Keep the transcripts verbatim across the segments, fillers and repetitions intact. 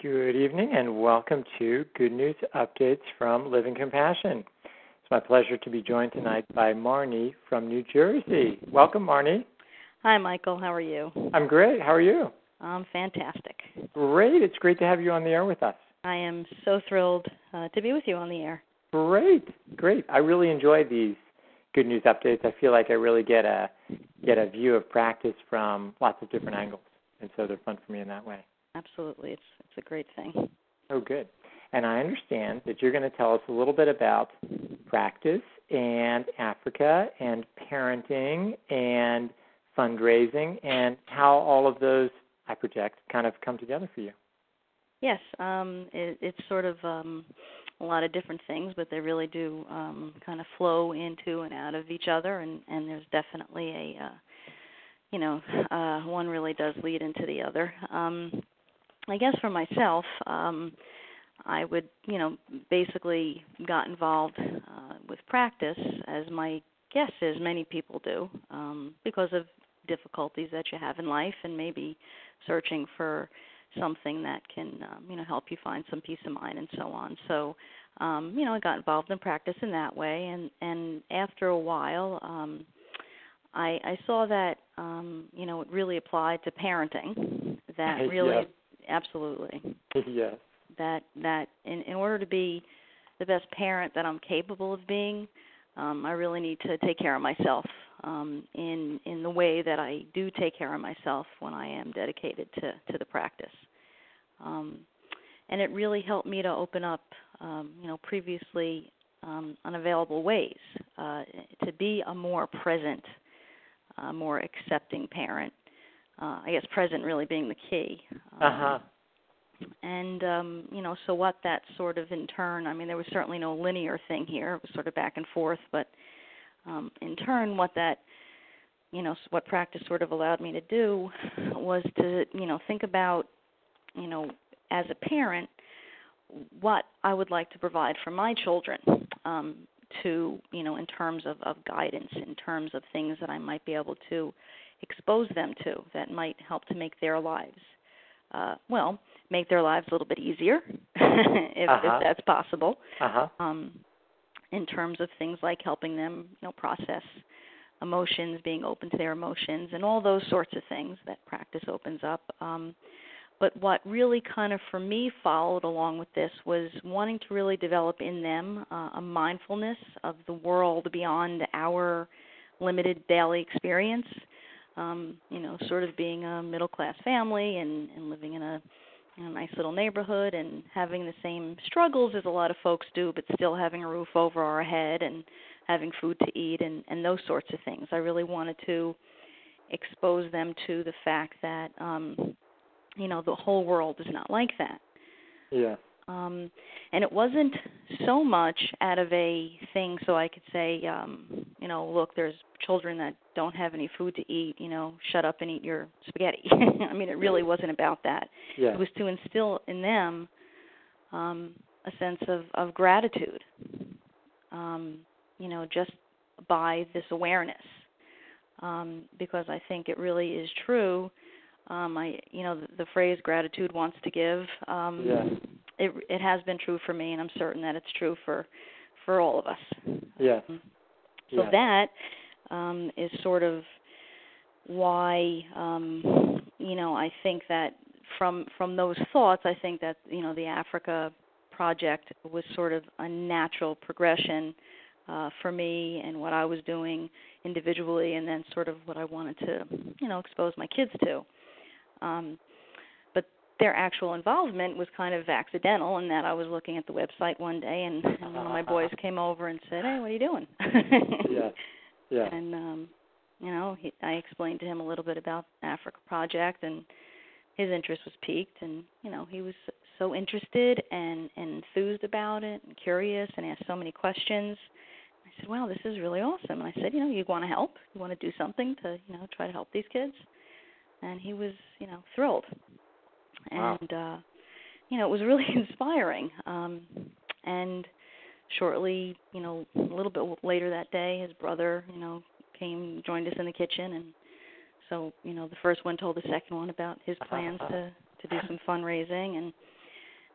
Good evening and welcome to Good News Updates from Living Compassion. It's my pleasure to be joined tonight by Marnie from New Jersey. Welcome, Marnie. Hi, Michael. How are you? I'm great. How are you? I'm fantastic. Great. It's great to have you on the air with us. I am so thrilled uh, to be with you on the air. Great. Great. I really enjoy these Good News Updates. I feel like I really get a get a view of practice from lots of different angles, and so they're fun for me in that way. Absolutely. It's it's a great thing. Oh, good. And I understand that you're going to tell us a little bit about practice and Africa and parenting and fundraising and how all of those, I project, kind of come together for you. Yes. Um, it, it's sort of um, a lot of different things, but they really do um, kind of flow into and out of each other, and, and there's definitely a, uh, you know, uh, one really does lead into the other. Um, I guess for myself, um, I would, you know, basically got involved uh, with practice, as my guess is many people do, um, because of difficulties that you have in life and maybe searching for something that can, um, you know, help you find some peace of mind and so on. So, um, you know, I got involved in practice in that way, and, and after a while, um, I, I saw that, um, you know, it really applied to parenting, that really... Yes. Absolutely. Yes. That that in, in order to be the best parent that I'm capable of being, um, I really need to take care of myself um, in in the way that I do take care of myself when I am dedicated to, to the practice. Um, and it really helped me to open up, um, you know, previously um, unavailable ways uh, to be a more present, uh, more accepting parent. Uh, I guess present really being the key. Um, uh-huh. And, um, you know, so what that sort of in turn, I mean, there was certainly no linear thing here. It was sort of back and forth. But um, in turn, what that, you know, what practice sort of allowed me to do was to, you know, think about, you know, as a parent, what I would like to provide for my children um, to, you know, in terms of, of guidance, in terms of things that I might be able to expose them to that might help to make their lives, uh, well, make their lives a little bit easier, if, uh-huh. if that's possible, uh-huh. um, in terms of things like helping them, you know, process emotions, being open to their emotions, and all those sorts of things that practice opens up. Um, but what really kind of, for me, followed along with this was wanting to really develop in them uh, a mindfulness of the world beyond our limited daily experience. Um, you know, sort of being a middle-class family and, and living in a, in a nice little neighborhood and having the same struggles as a lot of folks do, but still having a roof over our head and having food to eat and, and those sorts of things. I really wanted to expose them to the fact that, um, you know, the whole world is not like that. Yeah. Um, and it wasn't so much out of a thing so I could say, um, you know, look, there's children that don't have any food to eat, you know, shut up and eat your spaghetti. I mean, it really wasn't about that. Yeah. It was to instill in them um, a sense of, of gratitude, um, you know, just by this awareness, um, because I think it really is true. Um, I, you know, the, the phrase "gratitude wants to give." Um, yeah. It it has been true for me, and I'm certain that it's true for, for all of us. Yeah. Um, so yeah. that um, is sort of why, um, you know, I think that from from those thoughts, I think that, you know, the Africa project was sort of a natural progression uh, for me and what I was doing individually, and then sort of what I wanted to, you know, expose my kids to. Um, but their actual involvement was kind of accidental in that I was looking at the website one day, and, and one of my boys came over and said, "Hey, what are you doing?" yeah, yeah. And, um, you know, he, I explained to him a little bit about Africa Project, and his interest was piqued, and, you know, he was so interested and, and enthused about it and curious and asked so many questions. I said, "Wow, this is really awesome." And I said, "You know, you want to help? You want to do something to, you know, try to help these kids?" And he was, you know, thrilled. Wow. And, uh, you know, it was really inspiring. Um, and shortly, you know, a little bit later that day, his brother, you know, came, joined us in the kitchen. And so, you know, the first one told the second one about his plans to, to do some fundraising. And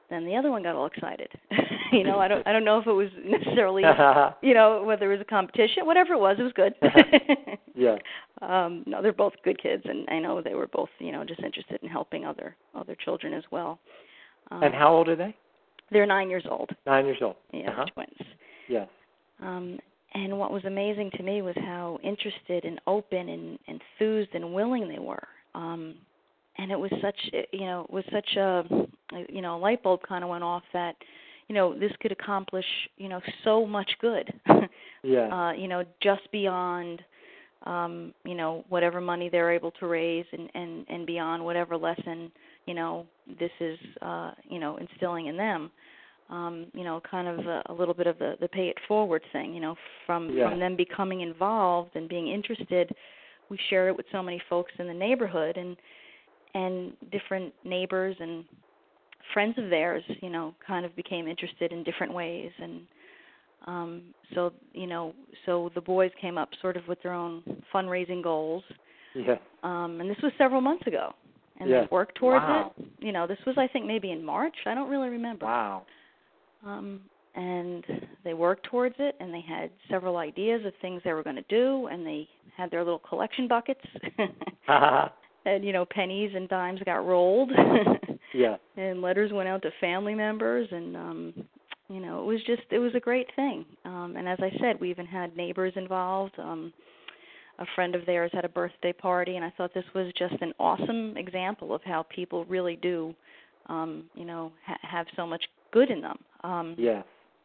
then the other one got all excited. you know, I don't I don't know if it was necessarily, you know, whether it was a competition, whatever it was, it was good. yeah. Um, no, they're both good kids, and I know they were both, you know, just interested in helping other other children as well. Um, and how old are they? They're nine years old. Nine years old. Yeah, uh-huh. twins. Yes. Um, and what was amazing to me was how interested and open and enthused and willing they were. Um, and it was such, you know, it was such a, you know, a light bulb kind of went off that, you know, this could accomplish, you know, so much good. yeah. Uh, you know, just beyond, um, you know, whatever money they're able to raise, and, and, and beyond whatever lesson, you know, this is, uh, you know, instilling in them. Um, you know, kind of a, a little bit of the, the pay it forward thing, you know, from, yeah. from them becoming involved and being interested. We shared it with so many folks in the neighborhood, and and different neighbors and friends of theirs, you know, kind of became interested in different ways. And um, so, you know, so the boys came up sort of with their own fundraising goals. Yeah. Um, and this was several months ago. And yeah. they worked towards wow. it. You know, this was, I think, maybe in March. I don't really remember. Wow. Um, and they worked towards it, and they had several ideas of things they were going to do, and they had their little collection buckets. And, you know, pennies and dimes got rolled. yeah. And letters went out to family members, and, um, you know, it was just, it was a great thing. Um, and as I said, we even had neighbors involved. Um, a friend of theirs had a birthday party, and I thought this was just an awesome example of how people really do, um, you know, ha- have so much good in them. Um, yeah.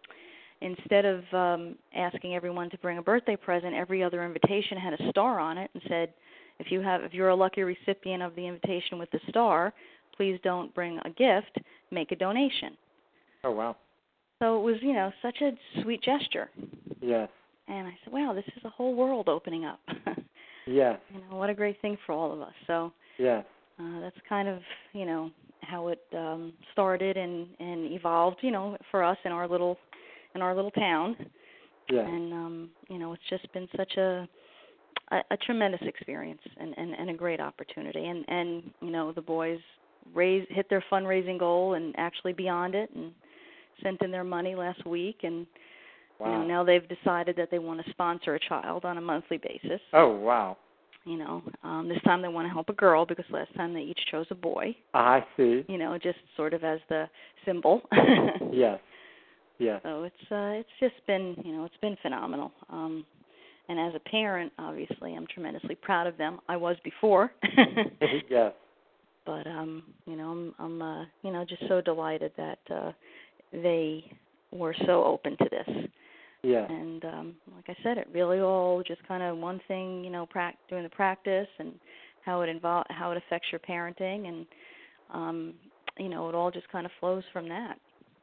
Instead of um, asking everyone to bring a birthday present, every other invitation had a star on it and said, if you have, if you're a lucky recipient of the invitation with the star, please don't bring a gift, make a donation. Oh, wow. So it was, you know, such a sweet gesture. Yes. And I said, wow, this is a whole world opening up. yes. You know, what a great thing for all of us. So yes. uh, that's kind of, you know, how it um, started and, and evolved, you know, for us in our little in our little town. Yes. And, um, you know, it's just been such a a, a tremendous experience and, and, and a great opportunity. And, and, you know, the boys raised, hit their fundraising goal and actually beyond it, and sent in their money last week. And, wow. you know, now they've decided that they want to sponsor a child on a monthly basis. Oh, wow. You know, um, this time they want to help a girl, because last time they each chose a boy. I see. You know, just sort of as the symbol. yes. Yes. So it's uh, it's just been, you know, it's been phenomenal. Um, and as a parent, obviously, I'm tremendously proud of them. I was before. yes. But um, you know, I'm, I'm uh, you know, just so delighted that uh, they were so open to this. Yeah. And um, like I said, it really all just kind of one thing, you know, pra- doing the practice and how it involve, how it affects your parenting, and um, you know, it all just kind of flows from that.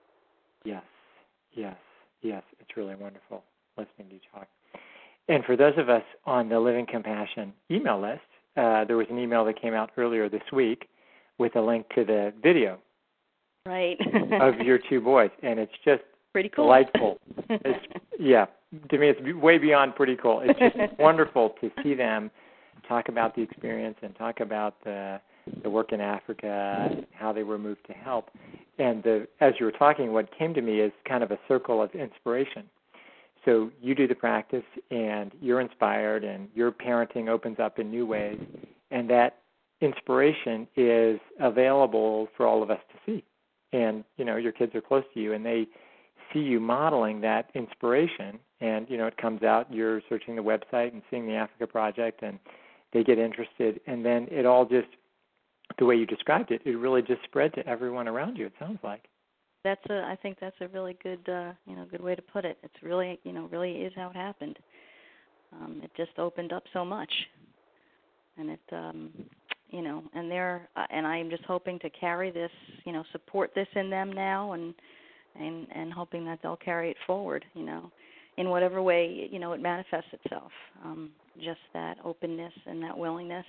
Yes. Yes. Yes. It's really wonderful listening to you talk. And for those of us on the Living Compassion email list, uh, there was an email that came out earlier this week with a link to the video right. of your two boys, and it's just pretty cool. Delightful. It's, yeah, to me it's way beyond pretty cool. It's just wonderful to see them talk about the experience and talk about the the work in Africa, how they were moved to help. And the, as you were talking, what came to me is kind of a circle of inspiration. So you do the practice, and you're inspired, and your parenting opens up in new ways, and that inspiration is available for all of us to see. And, you know, your kids are close to you, and they see you modeling that inspiration, and, you know, it comes out, you're searching the website and seeing the Africa Project, and they get interested, and then it all just, the way you described it, it really just spread to everyone around you, it sounds like. That's a, I think that's a really good, uh, you know, good way to put it. It's really, you know, really is how it happened. Um, it just opened up so much, and it, um, you know, and they're, uh, and I'm just hoping to carry this, you know, support this in them now, and and and hoping that they'll carry it forward, you know, in whatever way, you know, it manifests itself. Um, just that openness and that willingness,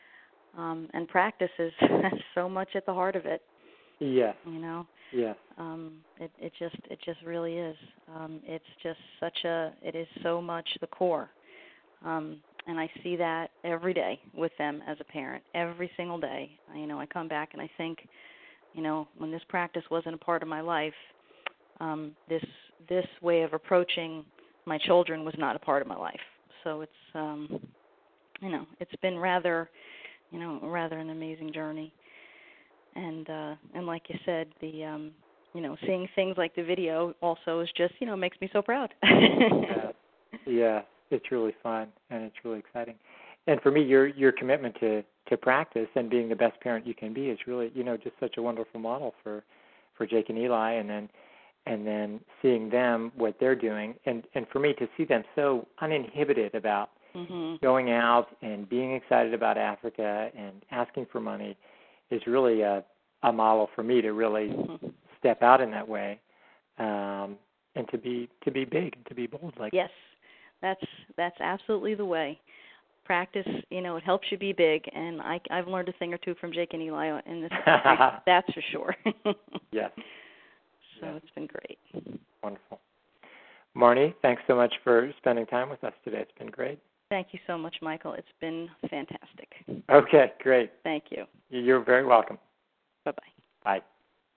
um, and practice is so much at the heart of it. Yes. You know. Yes. Um, it, it just it just really is. Um, it's just such a it is so much the core, um, and I see that every day with them as a parent. Every single day, you know, I come back and I think, you know, when this practice wasn't a part of my life, um, this this way of approaching my children was not a part of my life. So it's, um, you know, it's been rather, you know, rather an amazing journey. And uh, and like you said, the um, you know, seeing things like the video also is just, you know, makes me so proud. yeah. yeah, it's really fun and it's really exciting. And for me, your your commitment to, to practice and being the best parent you can be is really, you know, just such a wonderful model for, for Jake and Eli, and then and then seeing them, what they're doing, and, and for me to see them so uninhibited about mm-hmm. going out and being excited about Africa and asking for money is really a, a model for me to really mm-hmm. step out in that way, um, and to be to be big and to be bold like yes, that's that's absolutely the way. Practice, you know, it helps you be big, and I, I've learned a thing or two from Jake and Eli in this. That's for sure. yes. So yes. It's been great. Wonderful. Marnie, thanks so much for spending time with us today. It's been great. Thank you so much, Michael. It's been fantastic. Okay, great. Thank you. You're very welcome. Bye-bye. Bye.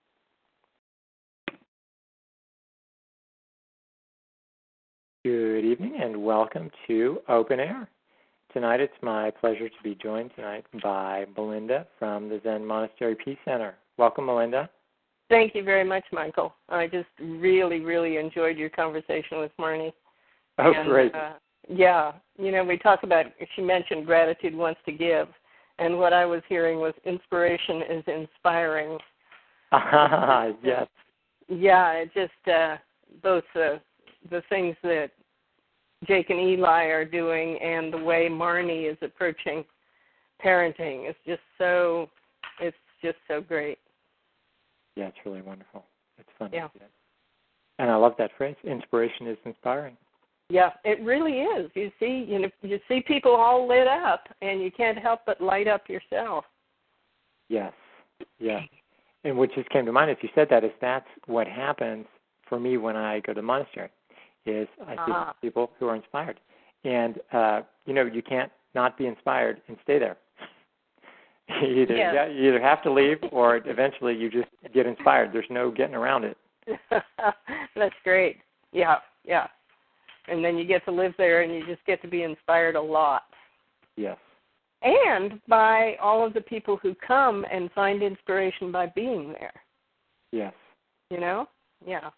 Good evening and welcome to Open Air. Tonight it's my pleasure to be joined tonight by Melinda from the Zen Monastery Peace Center. Welcome, Melinda. Thank you very much, Michael. I just really, really enjoyed your conversation with Marnie. Oh, and, great. Uh, yeah, you know, we talk about, she mentioned gratitude wants to give, and what I was hearing was inspiration is inspiring. Ah, yes. Yeah, it just, uh, both uh, the things that Jake and Eli are doing and the way Marnie is approaching parenting is just so, it's just so great. Yeah, it's really wonderful. It's fun yeah. to see it. And I love that phrase, inspiration is inspiring. Yeah, it really is. You see, you know, you see people all lit up, and you can't help but light up yourself. Yes, yeah. And what just came to mind as you said that is that's what happens for me when I go to the monastery, is I see uh-huh. people who are inspired. And, uh, you know, you can't not be inspired and stay there. you, either, yes. yeah, you either have to leave or eventually you just get inspired. There's no getting around it. That's great. Yeah, yeah. And then you get to live there and you just get to be inspired a lot. Yes. And by all of the people who come and find inspiration by being there. Yes. You know? Yeah.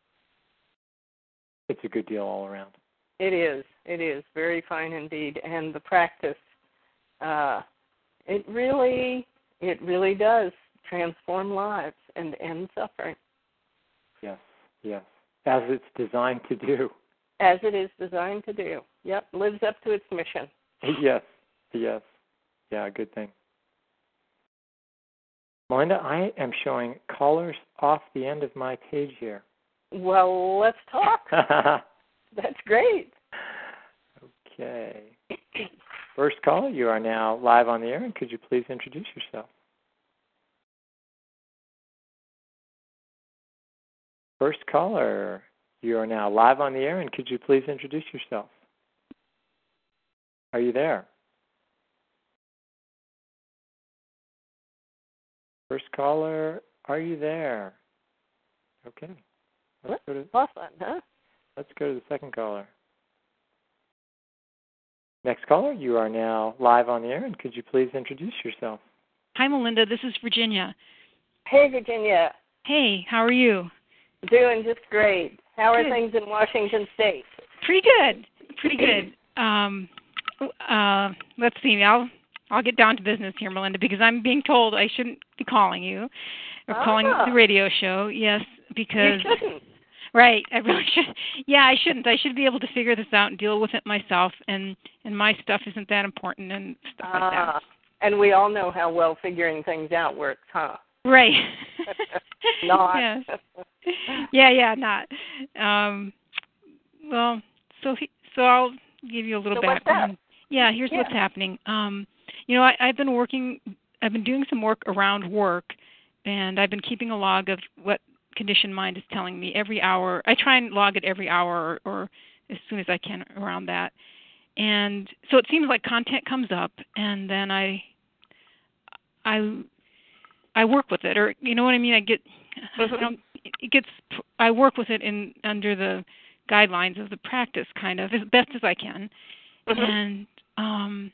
It's a good deal all around. It is. It is. Very fine indeed. And the practice, uh, it really, it really does transform lives and end suffering. Yes, yes. As it's designed to do. As it is designed to do. Yep, lives up to its mission. Yes, yes. Yeah, good thing. Melinda, I am showing callers off the end of my page here. Well, let's talk. That's great. Okay. First caller, you are now live on the air, and could you please introduce yourself? First caller, you are now live on the air, and could you please introduce yourself? Are you there? First caller, are you there? Okay. Let's go to, awesome, huh? Let's go to the second caller. Next caller, you are now live on the air, and could you please introduce yourself? Hi, Melinda. This is Virginia. Hey, Virginia. Hey, how are you? Doing just great. How are good. things in Washington State? Pretty good. Pretty good. Um, uh, let's see. I'll I'll get down to business here, Melinda, because I'm being told I shouldn't be calling you or ah. calling the radio show. Yes, because you shouldn't. Right, I really should. Yeah, I shouldn't. I should be able to figure this out and deal with it myself. And and my stuff isn't that important and stuff ah. like that. And we all know how well figuring things out works, huh? Right. Not. Yes. Yeah, yeah, not. Um, well, so he, so I'll give you a little so background. What's yeah, here's yeah. what's happening. Um, you know, I, I've been working. I've been doing some work around work, and I've been keeping a log of what conditioned mind is telling me every hour. I try and log it every hour or, or as soon as I can around that. And so it seems like content comes up, and then I, I, I work with it, or you know what I mean. I get, Mm-hmm. I don't, it gets. I work with it in under the guidelines of the practice, kind of as best as I can, Mm-hmm. and um,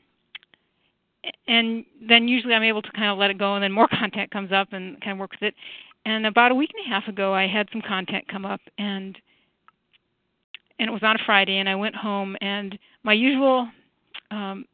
and then usually I'm able to kind of let it go, and then more content comes up, and kind of work with it. And about a week and a half ago, I had some content come up, and and it was on a Friday, and I went home, and my usual um,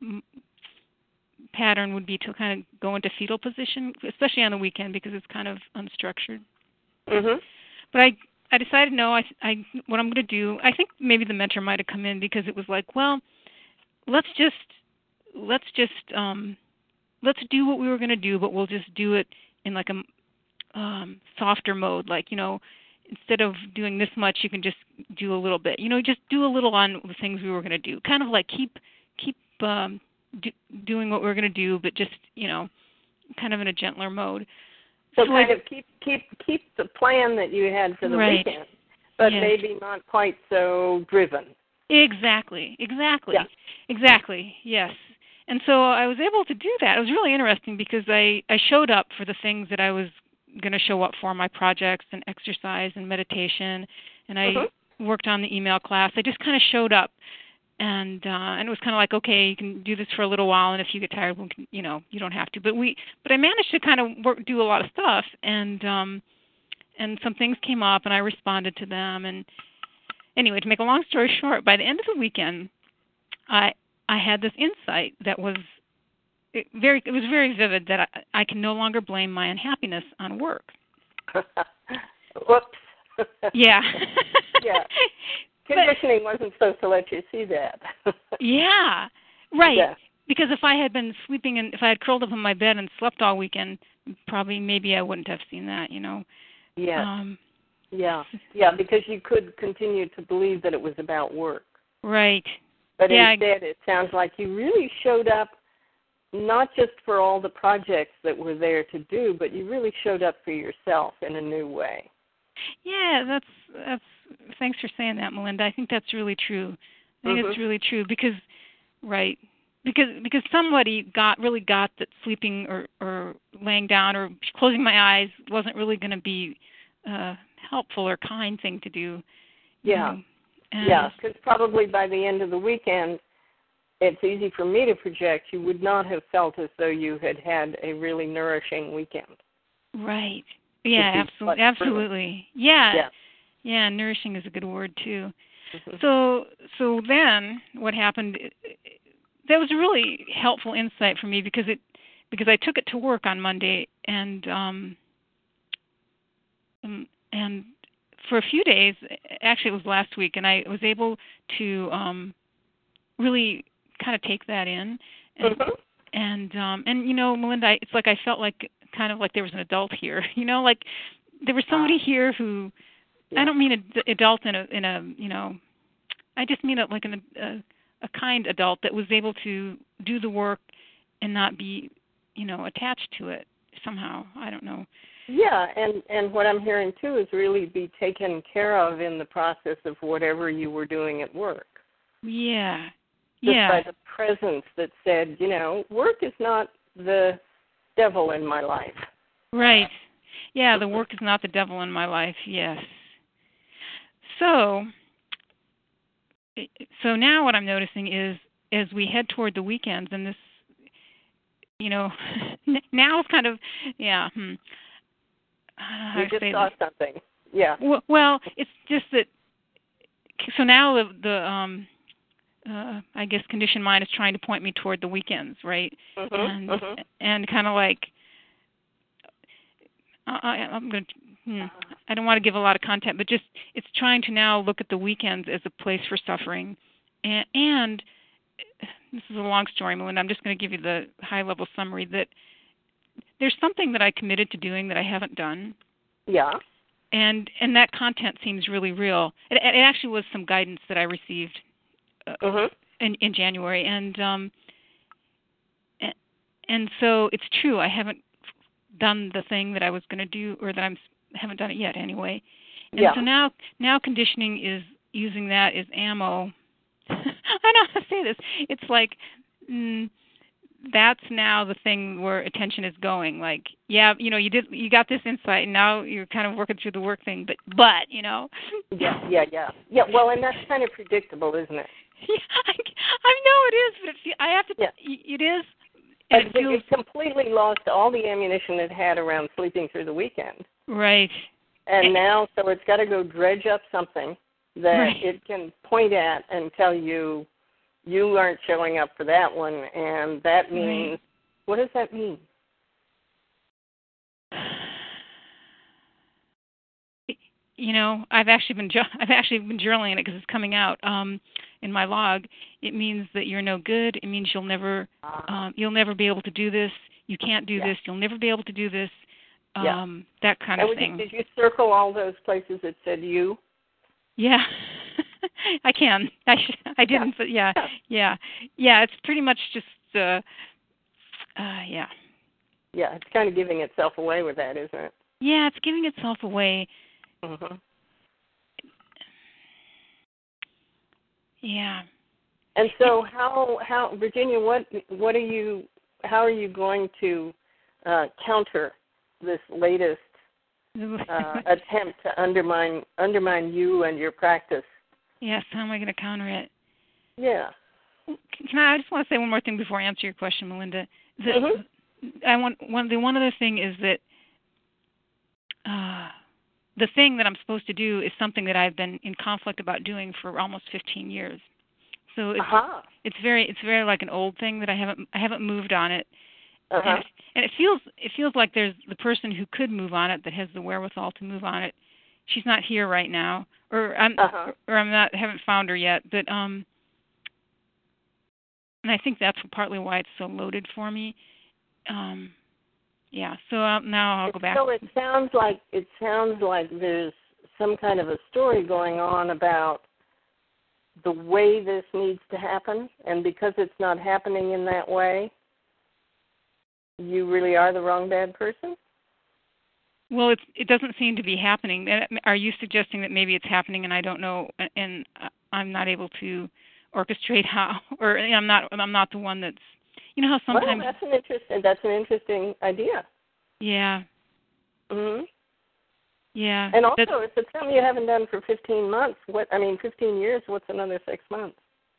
pattern would be to kind of go into fetal position, especially on the weekend because it's kind of unstructured. Mm-hmm. But I I decided no, I I what I'm going to do. I think maybe the mentor might have come in because it was like, well, let's just let's just um, let's do what we were going to do, but we'll just do it in like a um, softer mode, like you know. Instead of doing this much, you can just do a little bit. You know, just do a little on the things we were going to do. Kind of like keep keep um, do, doing what we we're going to do, but just you know, kind of in a gentler mode. So, So kind I, of keep keep keep the plan that you had for the right. weekend, but yes. maybe not quite so driven. Exactly. Exactly. Yeah. Exactly. Yes. And so I was able to do that. It was really interesting because I I showed up for the things that I was going to show up for, my projects and exercise and meditation, and I Mm-hmm. worked on the email class. I just kind of showed up, and uh, and it was kind of like, okay, you can do this for a little while, and if you get tired, we can, you know, you don't have to. But we, but I managed to kind of work, do a lot of stuff, and um, and some things came up, and I responded to them. And anyway, to make a long story short, by the end of the weekend, I I had this insight that was It very it was very vivid that I, I can no longer blame my unhappiness on work. Whoops. Yeah. Yeah. Conditioning but, wasn't supposed to let you see that. Yeah. Right. Yeah. Because if I had been sleeping and if I had curled up in my bed and slept all weekend, probably maybe I wouldn't have seen that, you know. Yeah. Um, yeah. Yeah, because you could continue to believe that it was about work. Right. But yeah, instead it sounds like you really showed up not just for all the projects that were there to do, but you really showed up for yourself in a new way. Yeah, that's that's. Thanks for saying that, Melinda. I think that's really true. I think Mm-hmm. it's really true because, right, because because somebody got really got that sleeping or or laying down or closing my eyes wasn't really going to be a helpful or kind thing to do. Yeah, and yeah, because probably by the end of the weekend, it's easy for me to project, you would not have felt as though you had had a really nourishing weekend. Right. Yeah, absolutely. Absolutely. Yeah. Yeah. Yeah, nourishing is a good word too. Mm-hmm. So so then what happened, that was a really helpful insight for me because it because I took it to work on Monday and um and for a few days, actually it was last week, and I was able to um really kind of take that in, and Mm-hmm. and um and you know, Melinda, it's like I felt like kind of like there was an adult here, you know, like there was somebody ah. here who yeah. I don't mean an adult in a in a you know, I just mean it like an, a a kind adult that was able to do the work and not be, you know, attached to it somehow. I don't know. Yeah, and and what I'm hearing too is really be taken care of in the process of whatever you were doing at work. Yeah. Just yeah. by the presence that said, you know, work is not the devil in my life. Right. Yeah, the work is not the devil in my life. Yes. So, so now what I'm noticing is as we head toward the weekends, and this, you know, now it's kind of, yeah. Hmm, you just saw this? something. Yeah. Well, well, it's just that. So now the, the um, uh, I guess conditioned mind is trying to point me toward the weekends, right? Mm-hmm. And Mm-hmm. and kind of like. I, I'm going to. Hmm, I don't want to give a lot of content, but just it's trying to now look at the weekends as a place for suffering, and, and this is a long story, Melinda. I'm just going to give you the high-level summary that there's something that I committed to doing that I haven't done. Yeah. And and that content seems really real. It, it actually was some guidance that I received uh, Mm-hmm. in, in January, and um, and, and so it's true. I haven't done the thing that I was going to do, or that I'm haven't done it yet anyway. And yeah. so now now conditioning is using that as ammo. I don't know how to say this. It's like mm, that's now the thing where attention is going. Like, yeah, you know, you did, you got this insight, and now you're kind of working through the work thing. But, but, you know. Yeah, yeah, yeah, yeah. Well, and that's kind of predictable, isn't it? Yeah, I, I know it is, but it, I have to. Yeah. It is. And it it, feels, it completely lost all the ammunition it had around sleeping through the weekend. Right. And, and now, so it's got to go dredge up something that right. it can point at and tell you, you aren't showing up for that one, and that means, right. What does that mean? You know, I've actually been I've actually been journaling it because it's coming out um, in my log. It means that you're no good. It means you'll never um, you'll never be able to do this. You can't do yeah. this. You'll never be able to do this. Um, yeah. That kind and of thing. You, did you circle all those places that said you? Yeah, I can. I I didn't, yeah. but yeah, yeah, yeah. It's pretty much just uh, uh, yeah. Yeah, it's kind of giving itself away with that, isn't it? Yeah, it's giving itself away. Mm-hmm. Yeah. And so, how how Virginia, what what are you? How are you going to uh, counter this latest uh, attempt to undermine undermine you and your practice? Yes. How am I going to counter it? Yeah. Can I? I just want to say one more thing before I answer your question, Melinda. The, mm-hmm. I want one. The one other thing is that. Uh, The thing that I'm supposed to do is something that I've been in conflict about doing for almost fifteen years. So it's uh-huh. it's very it's very like an old thing that I haven't I haven't moved on it. Uh-huh. And, it, and it feels it feels like there's the person who could move on it, that has the wherewithal to move on it. She's not here right now, or I'm uh-huh. or I'm not haven't found her yet. But um, and I think that's partly why it's so loaded for me. Um. Yeah, so uh, now I'll go back. So it sounds like it sounds like there's some kind of a story going on about the way this needs to happen, and because it's not happening in that way, you really are the wrong bad person? Well, it's, it doesn't seem to be happening. Are you suggesting that maybe it's happening and I don't know, and I'm not able to orchestrate how, or I'm not I'm not the one that's. You know how sometimes. Well, that's an interesting. That's an interesting idea. Yeah. Mhm. Yeah. And also, if it's something you haven't done for fifteen months, what I mean, fifteen years. What's another six months?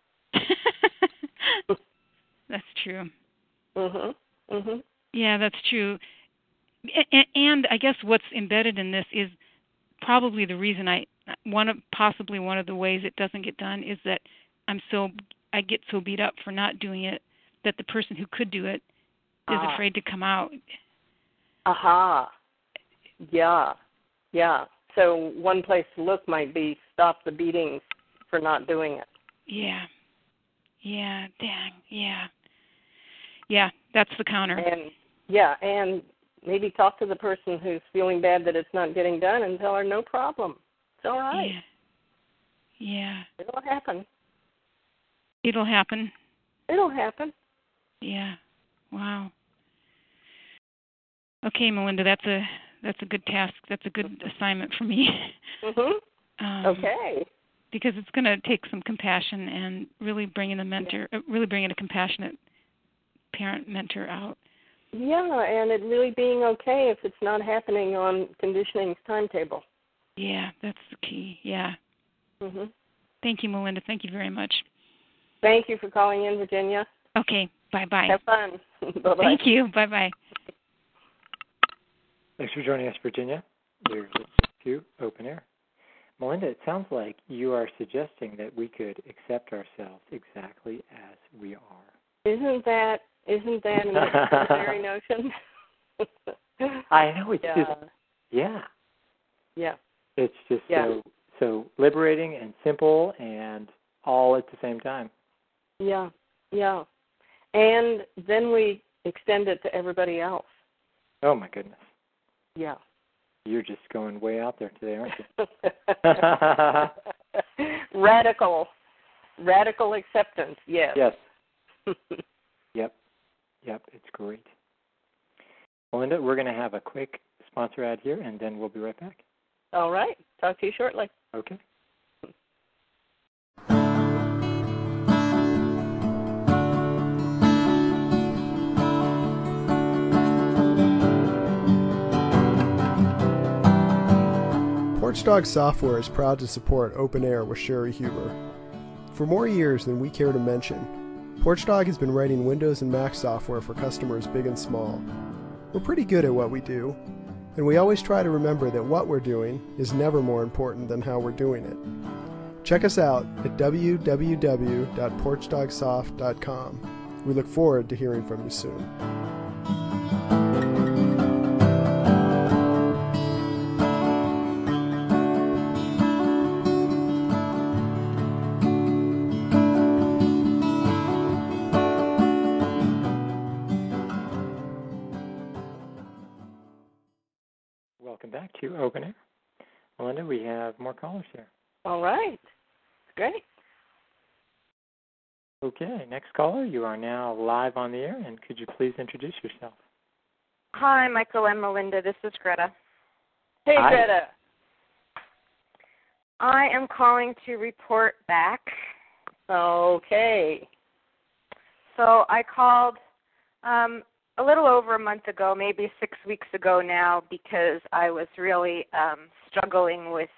That's true. Mhm. Mhm. Yeah, that's true. And, and I guess what's embedded in this is probably the reason I one of possibly one of the ways it doesn't get done is that I'm so I get so beat up for not doing it that the person who could do it is ah. afraid to come out. Aha. Yeah. Yeah. So one place to look might be stop the beatings for not doing it. Yeah. Yeah. Dang. Yeah. Yeah. That's the counter. And yeah, and maybe talk to the person who's feeling bad that it's not getting done and tell her no problem. It's all right. Yeah. Yeah. It'll happen. It'll happen. It'll happen. Yeah. Wow. Okay, Melinda, that's a that's a good task. That's a good assignment for me. Mhm. um, okay. Because it's going to take some compassion and really bringing a mentor, yeah. really bringing a compassionate parent mentor out. Yeah, and it really being okay if it's not happening on conditioning's timetable. Yeah, that's the key. Yeah. Mhm. Thank you, Melinda. Thank you very much. Thank you for calling in, Virginia. Okay. Bye-bye. Have fun. Bye-bye. Thank you. Bye-bye. Thanks for joining us, Virginia. You're listening to Open Air. Melinda, it sounds like you are suggesting that we could accept ourselves exactly as we are. Isn't that isn't that an extraordinary notion? I know, it's yeah. just yeah. Yeah. It's just yeah. so so liberating and simple and all at the same time. Yeah. Yeah. And then we extend it to everybody else. Oh my goodness. Yeah. You're just going way out there today, aren't you? Radical. Radical acceptance, yes. Yes. Yep. Yep, it's great. Melinda, we're going to have a quick sponsor ad here, and then we'll be right back. All right. Talk to you shortly. Okay. Porchdog Software is proud to support Open Air with Sherry Huber. For more years than we care to mention, Porchdog has been writing Windows and Mac software for customers big and small. We're pretty good at what we do, and we always try to remember that what we're doing is never more important than how we're doing it. Check us out at w w w dot porchdog soft dot com. We look forward to hearing from you soon. Welcome back to Open Air. Melinda, we have more callers here. All right. Great. Okay, next caller, you are now live on the air, and could you please introduce yourself? Hi, Michael and Melinda. This is Greta. Hey, Hi. Greta. I am calling to report back. Okay. So I called um, a little over a month ago, maybe six weeks ago now, because I was really um, struggling with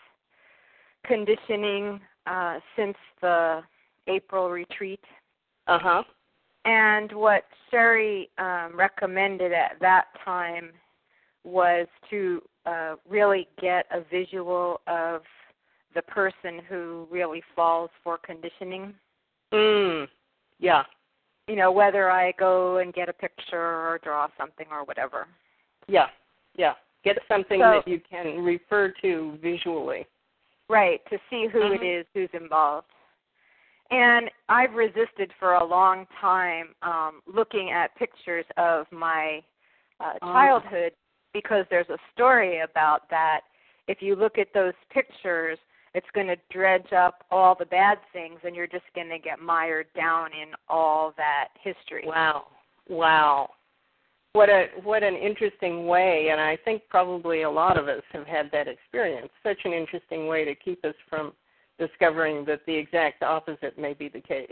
conditioning uh, since the April retreat. Uh-huh. And what Sherry um, recommended at that time was to uh, really get a visual of the person who really falls for conditioning. Mm. Yeah. You know, whether I go and get a picture or draw something or whatever. Yeah. Yeah. Get something So, that you can refer to visually. Right, to see who Mhm. it is who's involved. And I've resisted for a long time um, looking at pictures of my uh, Oh. childhood because there's a story about that. If you look at those pictures, it's going to dredge up all the bad things, and you're just going to get mired down in all that history. Wow. Wow. What a what an interesting way, and I think probably a lot of us have had that experience. Such an interesting way to keep us from discovering that the exact opposite may be the case.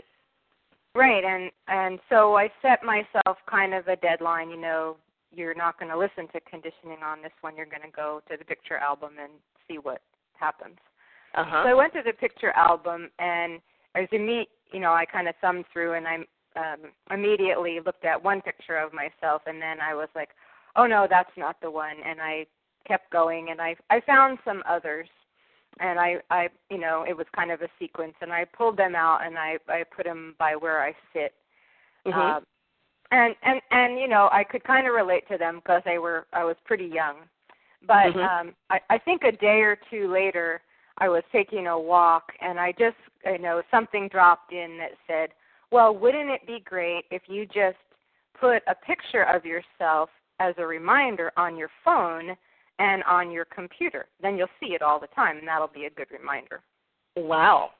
Right, and, and so I set myself kind of a deadline, you know, you're not going to listen to conditioning on this one. You're going to go to the picture album and see what happens. Uh-huh. So I went to the picture album, and I was imme- you know, I kind of thumbed through, and I um, immediately looked at one picture of myself, and then I was like, oh, no, that's not the one. And I kept going, and I I found some others, and I, I you know, it was kind of a sequence, and I pulled them out, and I, I put them by where I sit. Mm-hmm. Um, and, and, and, you know, I could kind of relate to them because they were, I was pretty young. But Mhm. um, I, I think a day or two later, I was taking a walk, and I just, you know, something dropped in that said, well, wouldn't it be great if you just put a picture of yourself as a reminder on your phone and on your computer? Then you'll see it all the time, and that'll be a good reminder. Wow.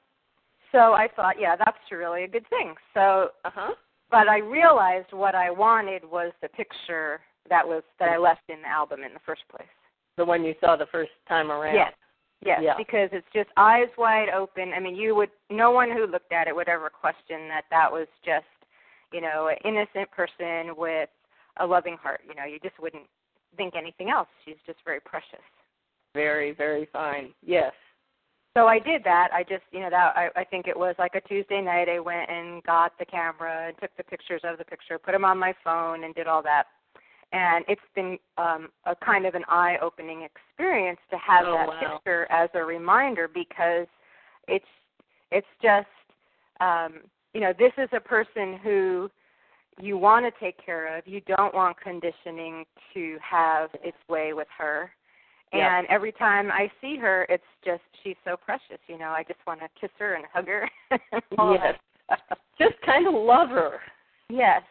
So I thought, yeah, that's really a good thing. So, Uh-huh. but I realized what I wanted was the picture that was that I left in the album in the first place. The one you saw the first time around. Yes. Yes, Yeah. because it's just eyes wide open. I mean, you would, no one who looked at it would ever question that that was just, you know, an innocent person with a loving heart. You know, you just wouldn't think anything else. She's just very precious. Very, very fine. Yes. So I did that. I just, you know, that I, I think it was like a Tuesday night. I went and got the camera and took the pictures of the picture, put them on my phone, and did all that. And it's been um, a kind of an eye-opening experience to have Oh, that wow. picture as a reminder, because it's it's just, um, you know, this is a person who you want to take care of. You don't want conditioning to have its way with her. Yeah. And every time I see her, it's just, she's so precious. You know, I just want to kiss her and hug her. All Yes. that stuff. Just kind of love her. Yes.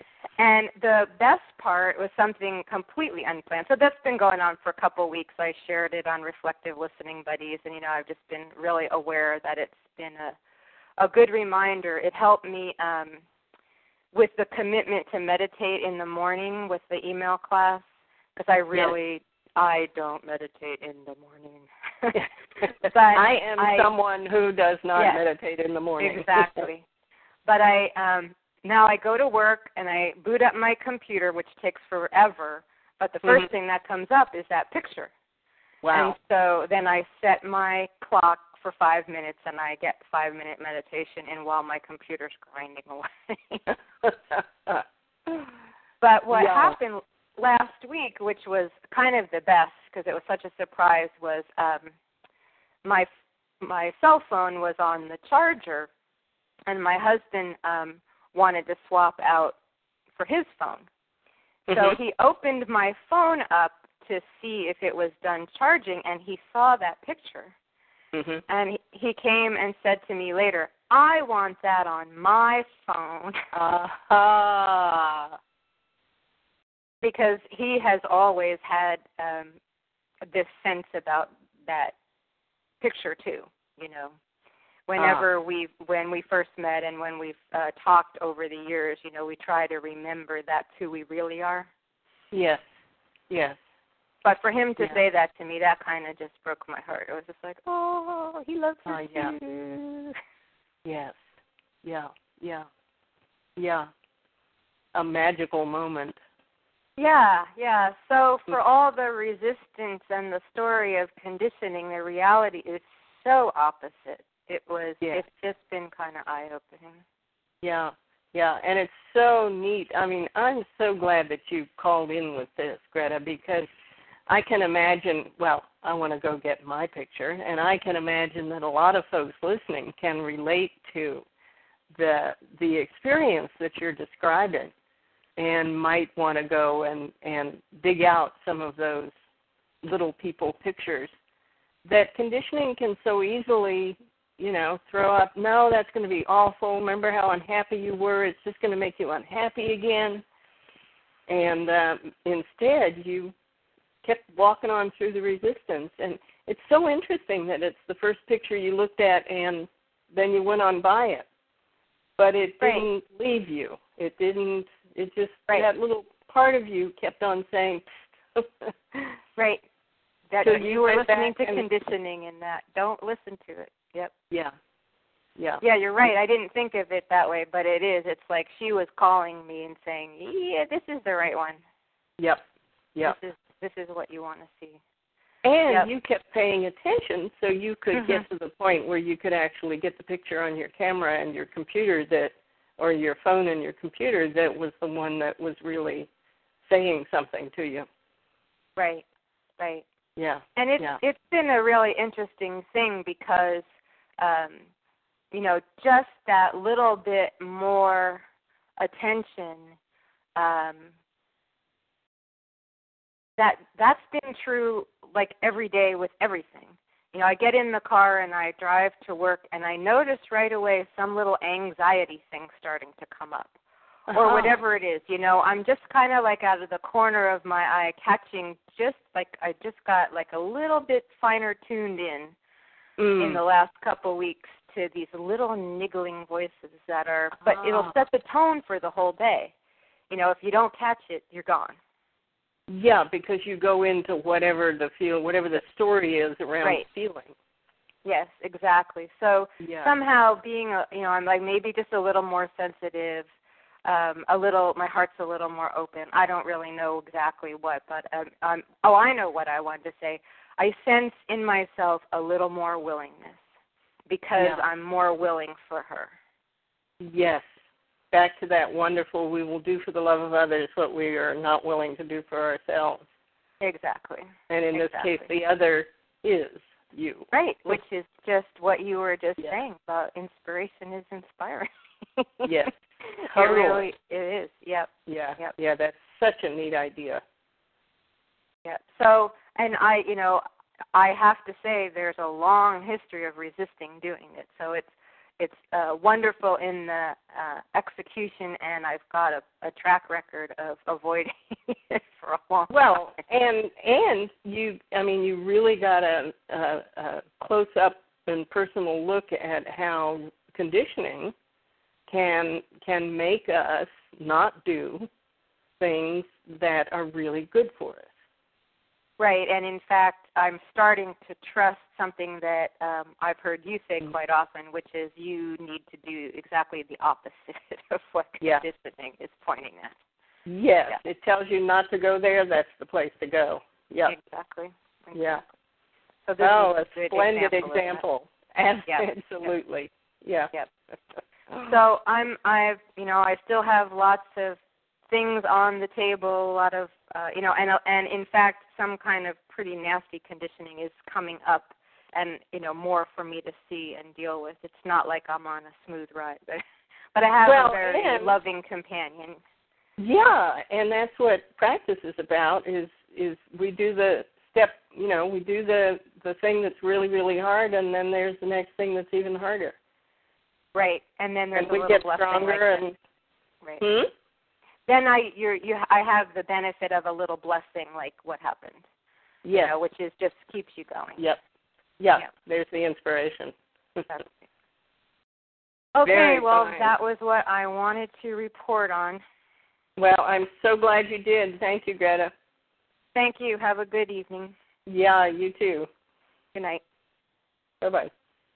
And the best part was something completely unplanned. So that's been going on for a couple of weeks. I shared it on Reflective Listening Buddies, and, you know, I've just been really aware that it's been a, a good reminder. It helped me um, with the commitment to meditate in the morning with the email class, because I really, yes. I don't meditate in the morning. but I am I, someone who does not yes, meditate in the morning. Exactly. But I... Um, Now I go to work and I boot up my computer, which takes forever, but the first mm-hmm. thing that comes up is that picture. Wow. And so then I set my clock for five minutes, and I get five-minute meditation in while my computer's grinding away. But what yeah. happened last week, which was kind of the best because it was such a surprise, was um, my my cell phone was on the charger, and my husband um, wanted to swap out for his phone. Mm-hmm. So he opened my phone up to see if it was done charging, and he saw that picture. Mm-hmm. And he, he came and said to me later, I want that on my phone. Uh-huh. Because he has always had um, this sense about that picture too, you know. Whenever uh. we, when we first met and when we've uh, talked over the years, you know, we try to remember that's who we really are. Yes, yes. But for him to yeah. say that to me, that kind of just broke my heart. It was just like, oh, he loves uh, us yeah. too. Yes, yeah, yeah, yeah. A magical moment. Yeah, yeah. So for all the resistance and the story of conditioning, the reality is so opposite. It was, yeah. it's just been kind of eye-opening. Yeah, yeah, and it's so neat. I mean, I'm so glad that you called in with this, Greta, because I can imagine, well, I want to go get my picture, and I can imagine that a lot of folks listening can relate to the the experience that you're describing and might want to go and, and dig out some of those little people pictures that conditioning can so easily, you know, throw up, no, that's going to be awful. Remember how unhappy you were? It's just going to make you unhappy again. And uh, instead, you kept walking on through the resistance. And it's so interesting that it's the first picture you looked at and then you went on by it. But it right. didn't leave you. It didn't, it just, right. that little part of you kept on saying, right. That so you were listening to and, conditioning and that. Don't listen to it. Yep. Yeah. Yeah. Yeah, you're right. I didn't think of it that way, but it is. It's like she was calling me and saying, yeah, this is the right one. Yep. Yep. This is this is what you want to see. And yep. you kept paying attention so you could mm-hmm. get to the point where you could actually get the picture on your camera and your computer that, or your phone and your computer that was the one that was really saying something to you. Right, right. Yeah. And it's, yeah. it's been a really interesting thing because, um, you know, just that little bit more attention, um, that that's been true like every day with everything. You know, I get in the car and I drive to work and I notice right away some little anxiety thing starting to come up. Uh-huh. Or whatever it is, you know, I'm just kind of like out of the corner of my eye catching just like I just got like a little bit finer tuned in mm. in the last couple weeks to these little niggling voices that are, but uh-huh. it'll set the tone for the whole day. You know, if you don't catch it, you're gone. Yeah, because you go into whatever the feel, whatever the story is around right. feeling. Yes, exactly. So yeah. somehow being, a, you know, I'm like maybe just a little more sensitive. Um, a little, my heart's a little more open. I don't really know exactly what, but um, um, oh, I know what I wanted to say. I sense in myself a little more willingness because yeah. I'm more willing for her. Yes. Back to that wonderful, we will do for the love of others what we are not willing to do for ourselves. Exactly. And in exactly. this case, the other is you. Right, which is just what you were just yeah. saying about inspiration is inspiring. Yes. It really it is. Yep. Yeah. Yep. Yeah, that's such a neat idea. Yeah. So, and I, you know, I have to say there's a long history of resisting doing it. So it's it's uh, wonderful in the uh, execution, and I've got a, a track record of avoiding it for a long well, time. Well, and and you, I mean, you really got a, a, a close up and personal look at how conditioning can can make us not do things that are really good for us. Right, and in fact, I'm starting to trust something that um, I've heard you say quite often, which is you need to do exactly the opposite of what yeah. conditioning is pointing at. Yes, yeah. It tells you not to go there, that's the place to go. Yeah. Exactly. exactly. Yeah. So this oh, is a, a splendid example. example. Yep. Absolutely. Yeah. Yep. So I'm, I've, you know, I still have lots of things on the table, a lot of, uh, you know, and and in fact, some kind of pretty nasty conditioning is coming up, and you know, more for me to see and deal with. It's not like I'm on a smooth ride, but but I have well, a very and, loving companion. Yeah, and that's what practice is about. Is is we do the step, you know, we do the the thing that's really really hard, and then there's the next thing that's even harder. Right, and then there's and a we little get blessing stronger like and. Right. Hmm? Then I you're, you I have the benefit of a little blessing like what happened. Yeah. You know, which is just keeps you going. Yep. Yeah. Yep. There's the inspiration. Okay, Very well fine. that was what I wanted to report on. Well, I'm so glad you did. Thank you, Greta. Thank you. Have a good evening. Yeah, you too. Good night. Bye-bye.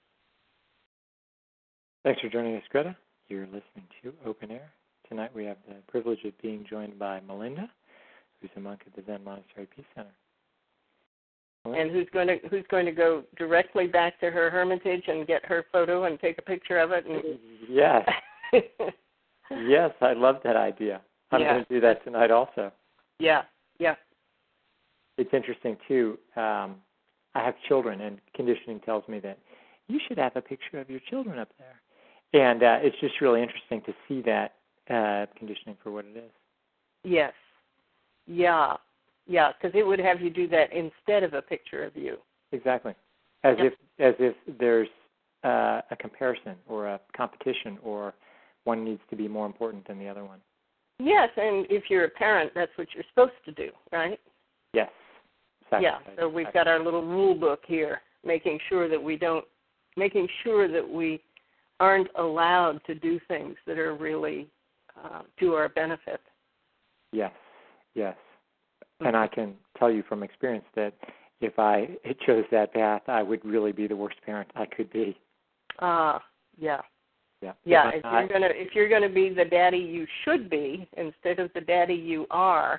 Thanks for joining us, Greta. You're listening to Open Air. Tonight we have the privilege of being joined by Melinda, who's a monk at the Zen Monastery Peace Center. Melinda? And who's going to who's going to go directly back to her hermitage and get her photo and take a picture of it? And Yes. Yes, I love that idea. I'm yeah. going to do that tonight also. Yeah, yeah. It's interesting, too. Um, I have children, and conditioning tells me that you should have a picture of your children up there. And uh, it's just really interesting to see that uh, conditioning for what it is. Yes. Yeah. Yeah, because it would have you do that instead of a picture of you. Exactly. As Yep. if as if there's uh, a comparison or a competition, or one needs to be more important than the other one. Yes, and if you're a parent, that's what you're supposed to do, right? Yes. Exactly. Yeah, so we've got our little rule book here, making sure that we don't, making sure that we aren't allowed to do things that are really uh, to our benefit. Yes, yes. And I can tell you from experience that if I chose that path, I would really be the worst parent I could be. Ah, uh, yeah. Yeah. Yeah, if, if I, you're gonna if you're gonna be the daddy you should be instead of the daddy you are,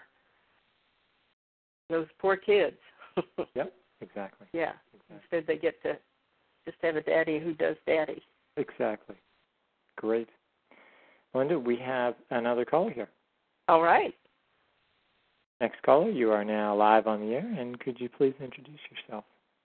those poor kids. Yep, exactly. Yeah. Exactly. Instead they get to just have a daddy who does daddy. Exactly. Great. Linda, we have another caller here. All right. Next caller, you are now live on the air, and could you please introduce yourself?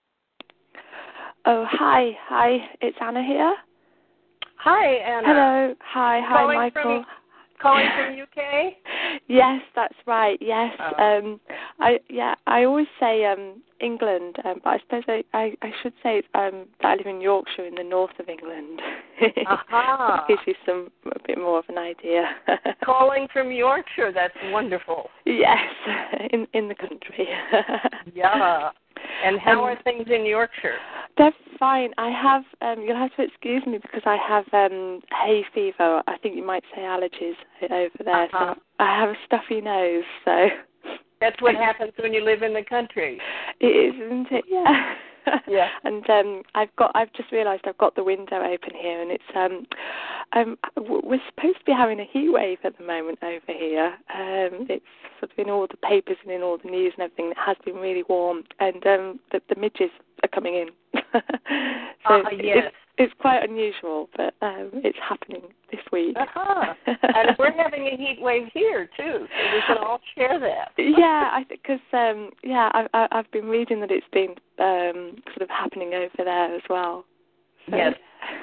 Oh, hi. Hi, it's Anna here. Hi, Anna. Hello. Hi. Hi, calling Michael. From, calling from U K? Yes, that's right. Yes. Oh. Um, I yeah. I always say um, England, um, but I suppose I, I, I should say um, that I live in Yorkshire, in the north of England. Aha. Gives you some a bit more of an idea. Calling from Yorkshire. That's wonderful. Yes, in in the country. Yeah. And how um, are things in Yorkshire? They're fine. I have, um, you'll have to excuse me because I have um, hay fever. I think you might say allergies over there. Uh-huh. So I have a stuffy nose. So that's what happens when you live in the country. It is, isn't it? Yeah. Yeah. And um, I've got, I've just realised I've got the window open here, and it's, um, um, we're supposed to be having a heat wave at the moment over here. Um, it's sort of in all the papers and in all the news and everything. It has been really warm, and um, the, the midges are coming in. so uh, yes. it's, it's quite unusual, but um, it's happening this week. Uh-huh. And we're having a heat wave here too, so we can all share that. Yeah, I think because um, yeah, I, I, I've been reading that it's been um, sort of happening over there as well. So, yes.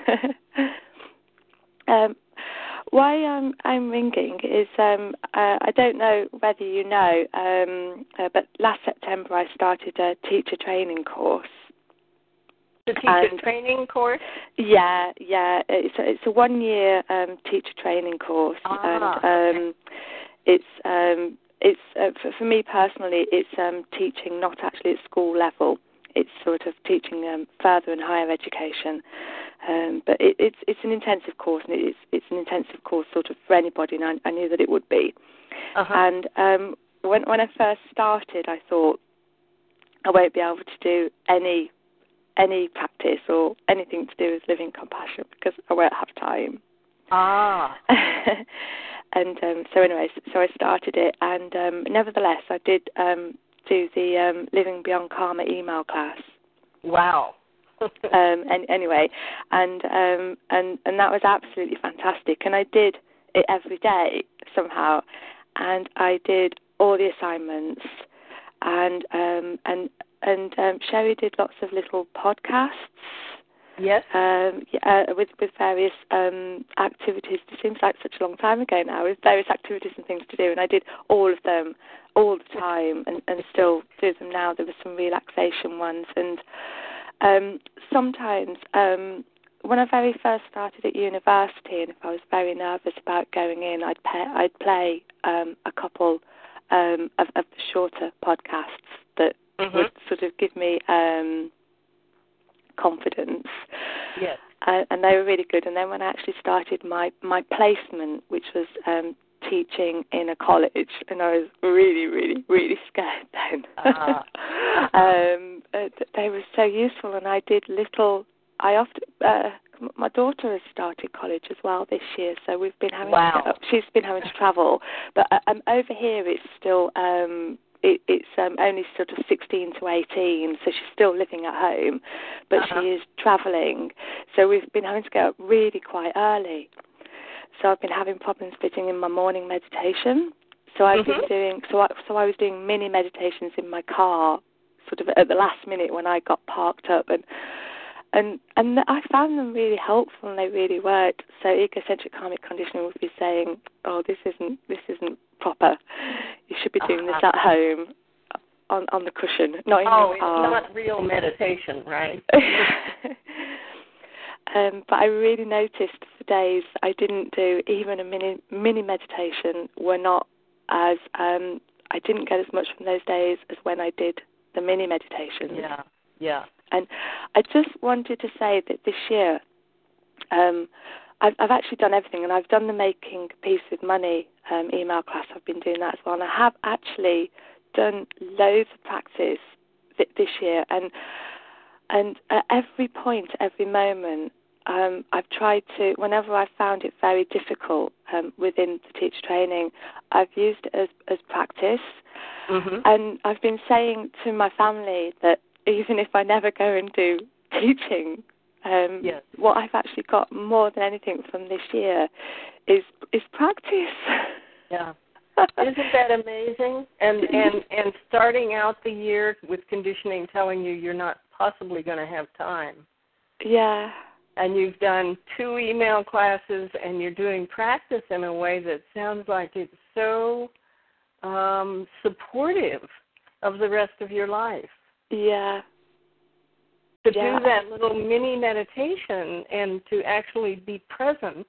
um, why I'm I'm ringing is um, uh, I don't know whether you know, um, uh, but last September I started a teacher training course. The teacher and, training course? Yeah, yeah. It's a, it's a one-year um, teacher training course, ah, and um, okay. it's um, it's uh, for, for me personally, it's um, teaching not actually at school level. It's sort of teaching um, further and higher education, um, but it, it's it's an intensive course, and it's it's an intensive course sort of for anybody, and I, I knew that it would be. Uh-huh. And um, when when I first started, I thought I won't be able to do any. any practice or anything to do with living compassion because I won't have time. Ah. and um, so anyway, so I started it, and um, nevertheless I did um, do the um, Living Beyond Karma email class. Wow. um, and anyway, and um, and and that was absolutely fantastic. And I did it every day somehow, and I did all the assignments, and um, and and um, Sherry did lots of little podcasts. Yes. Um, uh, with with various um, activities. It seems like such a long time ago now. With various activities and things to do, and I did all of them all the time, and, and still do them now. There were some relaxation ones, and um, sometimes um, when I very first started at university, and if I was very nervous about going in, I'd pay, I'd play um, a couple um, of, of the shorter podcasts that mm-hmm. would sort of give me Um, confidence. Yes. Uh, and they were really good. And then when I actually started my, my placement, which was um, teaching in a college, and I was really, really, really scared then. Uh-huh. um, uh, they were so useful, and I did little, I often, uh, my daughter has started college as well this year, so we've been having wow. to, she's been having to travel. But uh, um, over here it's still, um, It, it's um, only sort of sixteen to eighteen, so she's still living at home, but uh-huh. she is travelling. So we've been having to get up really quite early. So I've been having problems fitting in my morning meditation. So I've mm-hmm. been doing, so I, so I was doing mini meditations in my car, sort of at the last minute when I got parked up, and and and I found them really helpful, and they really worked. So egocentric karmic conditioning would be saying, oh, this isn't this isn't proper. You should be doing uh-huh. this at home on on the cushion, not in oh, your car. Oh, it's not real meditation, right? um, but I really noticed the days I didn't do even a mini mini meditation were not as um, I didn't get as much from those days as when I did the mini meditations. Yeah, yeah. And I just wanted to say that this year, um, I've, I've actually done everything, and I've done the Making Peace with Money um, email class. I've been doing that as well, and I have actually done loads of practice th- this year. And and at every point, every moment, um, I've tried to, whenever I found it very difficult um, within the teacher training, I've used it as, as practice. Mm-hmm. And I've been saying to my family that even if I never go and do teaching, um, yes. what I've actually got more than anything from this year is is practice. Yeah. Isn't that amazing? And, and and starting out the year with conditioning telling you you're not possibly going to have time. Yeah. And you've done two email classes, and you're doing practice in a way that sounds like it's so um, supportive of the rest of your life. Yeah. To yeah. do that little mini meditation and to actually be present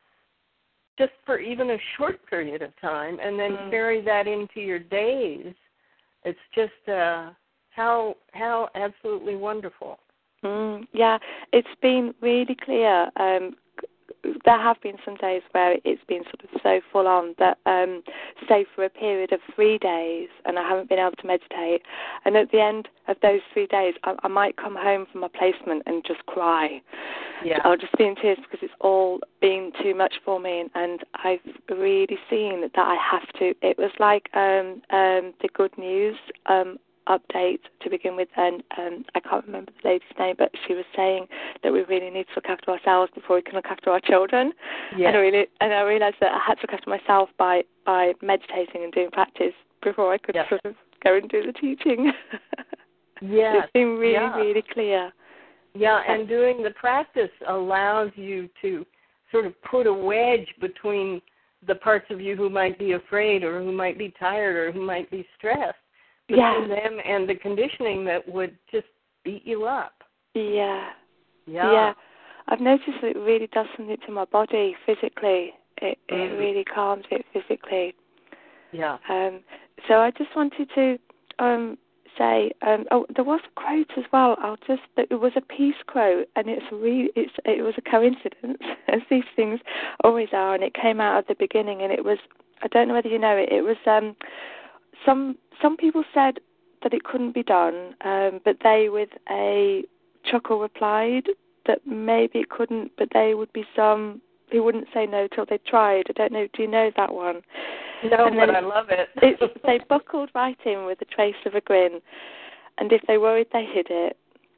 just for even a short period of time, and then mm. carry that into your days, it's just uh, how how absolutely wonderful. Mm, yeah, it's been really clear. Um, there have been some days where it's been sort of so full on that, um, say for a period of three days, and I haven't been able to meditate. And at the end of those three days, I, I might come home from my placement and just cry. Yeah. I'll just be in tears because it's all been too much for me, and, and I've really seen that I have to. It was like um, um, the good news um, update to begin with, and um, I can't remember the lady's name, but she was saying that we really need to look after ourselves before we can look after our children. Yeah. And I really, and I realised that I had to look after myself by, by meditating and doing practice before I could yes. sort of go and do the teaching. Yeah, it's been really, yeah. really clear. Yeah, and doing the practice allows you to sort of put a wedge between the parts of you who might be afraid or who might be tired or who might be stressed. Between yeah. them and the conditioning that would just beat you up. Yeah. Yeah. Yeah. I've noticed that it really does something to my body physically. It mm. it really calms it physically. Yeah. Um, so I just wanted to um, say, um, oh, there was a quote as well. I'll just, it was a peace quote, and it's really, it's, it was a coincidence, as these things always are, and it came out at the beginning, and it was, I don't know whether you know it, it was, um, some some people said that it couldn't be done, um, but they, with a chuckle, replied that maybe it couldn't, but they would be some who wouldn't say no till they tried. I don't know, do you know that one? No, but I love it. it. They buckled right in with a trace of a grin, and if they worried, they hid it.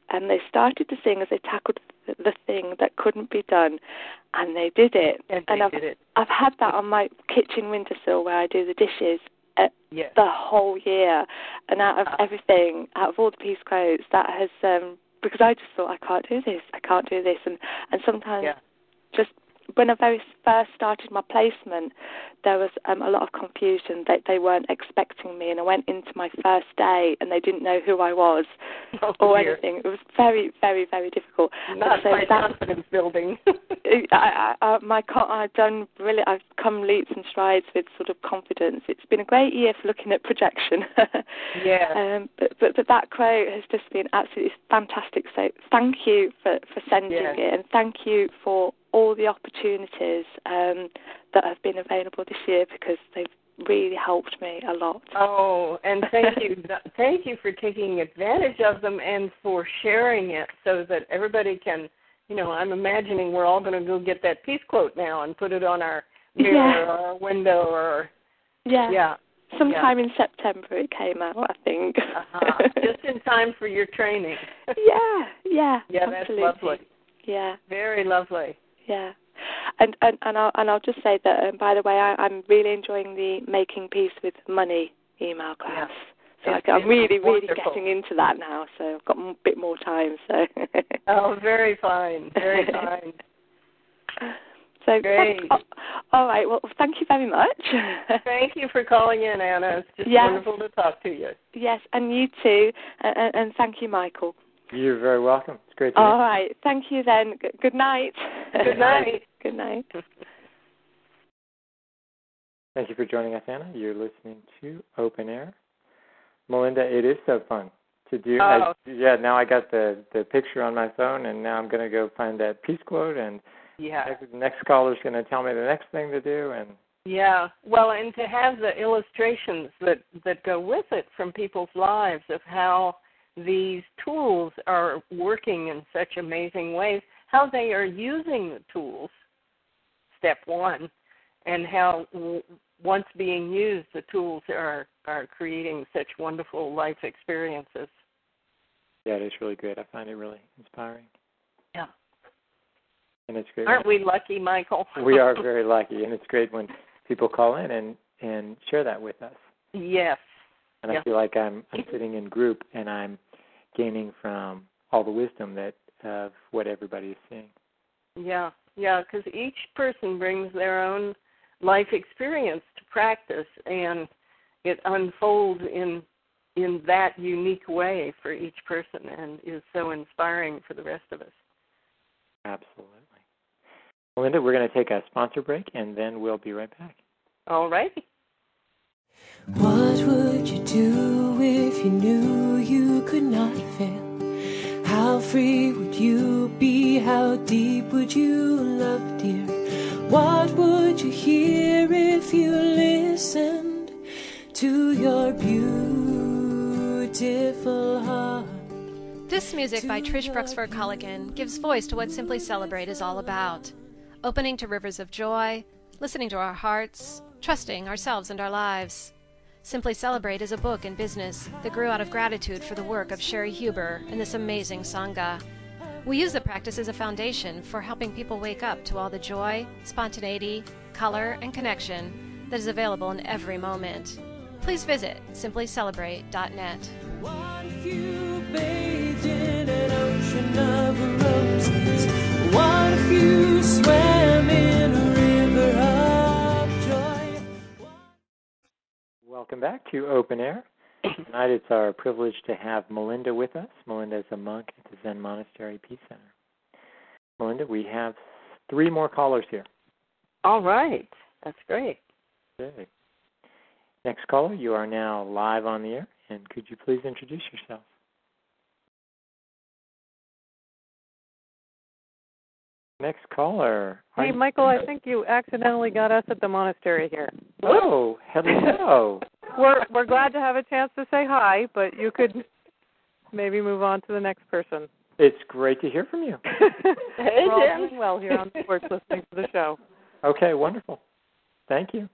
and they started to sing as they tackled the thing that couldn't be done, and they did it. And they and I've, did it. I've had that on my kitchen windowsill where I do the dishes uh, yes. the whole year, and out of uh, everything, out of all the piece quotes, that has, um, because I just thought, I can't do this, I can't do this, and, and sometimes yeah. just when I very first started my placement, there was um, a lot of confusion. They, they weren't expecting me, and I went into my first day, and they didn't know who I was oh, or dear. anything. It was very, very, very difficult. Not so my that, confidence building. I, I, I, my I've done really. I've come leaps and strides with sort of confidence. It's been a great year for looking at projection. yeah. Um, but, but but that quote has just been absolutely fantastic. So thank you for for sending yes. it, and thank you for all the opportunities um, that have been available this year, because they've really helped me a lot. Oh, and thank you. Thank you for taking advantage of them and for sharing it so that everybody can, you know, I'm imagining we're all going to go get that peace quote now and put it on our mirror yeah. or our window or, yeah. yeah. Sometime yeah. in September it came out, I think. uh-huh. Just in time for your training. yeah, yeah. Yeah, absolutely. that's lovely. Yeah. Very lovely. Yeah, and and and I'll and I'll just say that um, by the way, I, I'm really enjoying the Making Peace with Money email class. Yeah. So It's, I, I'm really wonderful. really getting into that now. So I've got a bit more time. So. oh, very fine, very fine. So great. Oh, all right. Well, thank you very much. Thank you for calling in, Anna. It's just yes. wonderful to talk to you. Yes, and you too. And, and thank you, Michael. You're very welcome. It's great to meet you. All right. Thank you then. G- good night. Good night. Good night. Thank you for joining us, Anna. You're listening to Open Air. Melinda, it is so fun to do. Oh. I, yeah, now I got the, the picture on my phone, and now I'm going to go find that peace quote, and yeah. the next caller's going to tell me the next thing to do. And yeah, well, and to have the illustrations that, that go with it from people's lives of how these tools are working in such amazing ways, how they are using the tools, step one, and how w- once being used, the tools are, are creating such wonderful life experiences. Yeah, it is really good. I find it really inspiring. Yeah. And it's great. Aren't we lucky, Michael? We are very lucky, and it's great when people call in and, and share that with us. Yes. And yes. I feel like I'm, I'm sitting in group, and I'm gaining from all the wisdom that of what everybody is seeing. Yeah, yeah, because each person brings their own life experience to practice, and it unfolds in in that unique way for each person, and is so inspiring for the rest of us. Absolutely. Melinda, we're going to take a sponsor break, and then we'll be right back. All right. What would you do if you knew you could not fail? How free would you be? How deep would you love, dear? What would you hear if you listened to your beautiful heart? This music by Trish Bruxford Culligan gives voice to what Simply Celebrate is all about. Opening to rivers of joy, listening to our hearts, trusting ourselves and our lives. Simply Celebrate is a book and business that grew out of gratitude for the work of Sherry Huber and this amazing Sangha. We use the practice as a foundation for helping people wake up to all the joy, spontaneity, color, and connection that is available in every moment. Please visit simply celebrate dot net. What if you bathed in an ocean of roses? What if you swam in a river of joy? Welcome back to Open Air. Tonight it's our privilege to have Melinda with us. Melinda is a monk at the Zen Monastery Peace Center. Melinda, we have three more callers here. All right. That's great. Okay. Next caller, you are now live on the air, and could you please introduce yourself? Next caller. Hey, Michael, I think you accidentally got us at the monastery here. Oh, hello. We're we're glad to have a chance to say hi, but you could maybe move on to the next person. It's great to hear from you. Hey, We're all Jim. doing well here on the Sports listening to the show. Okay, wonderful. Thank you.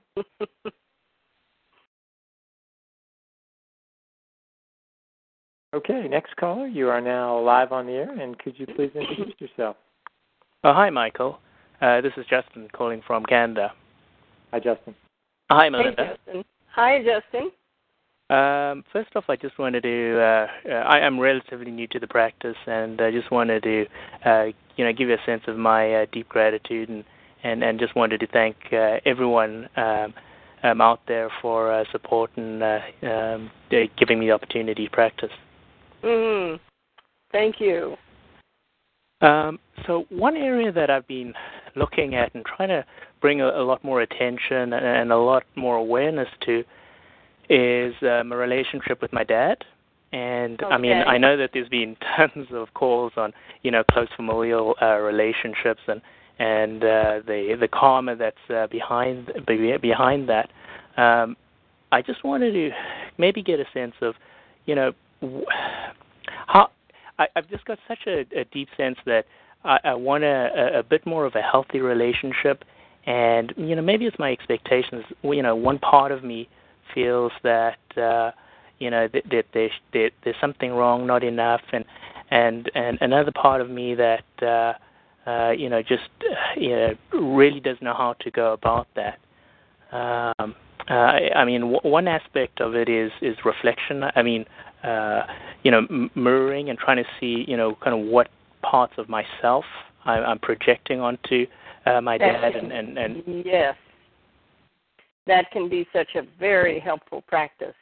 Okay, next caller. You are now live on the air, and could you please introduce yourself? Oh, hi, Michael. Uh, this is Justin calling from Canada. Hi, Justin. Hi, Melinda. Hey, Justin. Hi, Justin. Um, first off, I just wanted to, uh, uh, I am relatively new to the practice, and I just wanted to, uh, you know, give you a sense of my uh, deep gratitude, and, and, and just wanted to thank uh, everyone um, um, out there for uh, support and uh, um, giving me the opportunity to practice. Mm, thank you. Um, so one area that I've been looking at and trying to bring a, a lot more attention and, and a lot more awareness to is um, a relationship with my dad. And okay. I mean, I know that there's been tons of calls on, you know, close familial uh, relationships and and uh, the the karma that's uh, behind behind that. Um, I just wanted to maybe get a sense of, you know, how I, I've just got such a, a deep sense that I, I want a, a bit more of a healthy relationship, and you know, maybe it's my expectations. You know, one part of me feels that uh, you know that, that there's, that there's something wrong, not enough, and and and another part of me that uh, uh, you know just uh, you know really doesn't know how to go about that. Um, uh, I, I mean, w- one aspect of it is is reflection. I mean, uh, you know, m- mirroring and trying to see, you know, kind of what parts of myself I, I'm projecting onto uh, my that dad, can, and, and, and yes, that can be such a very helpful practice.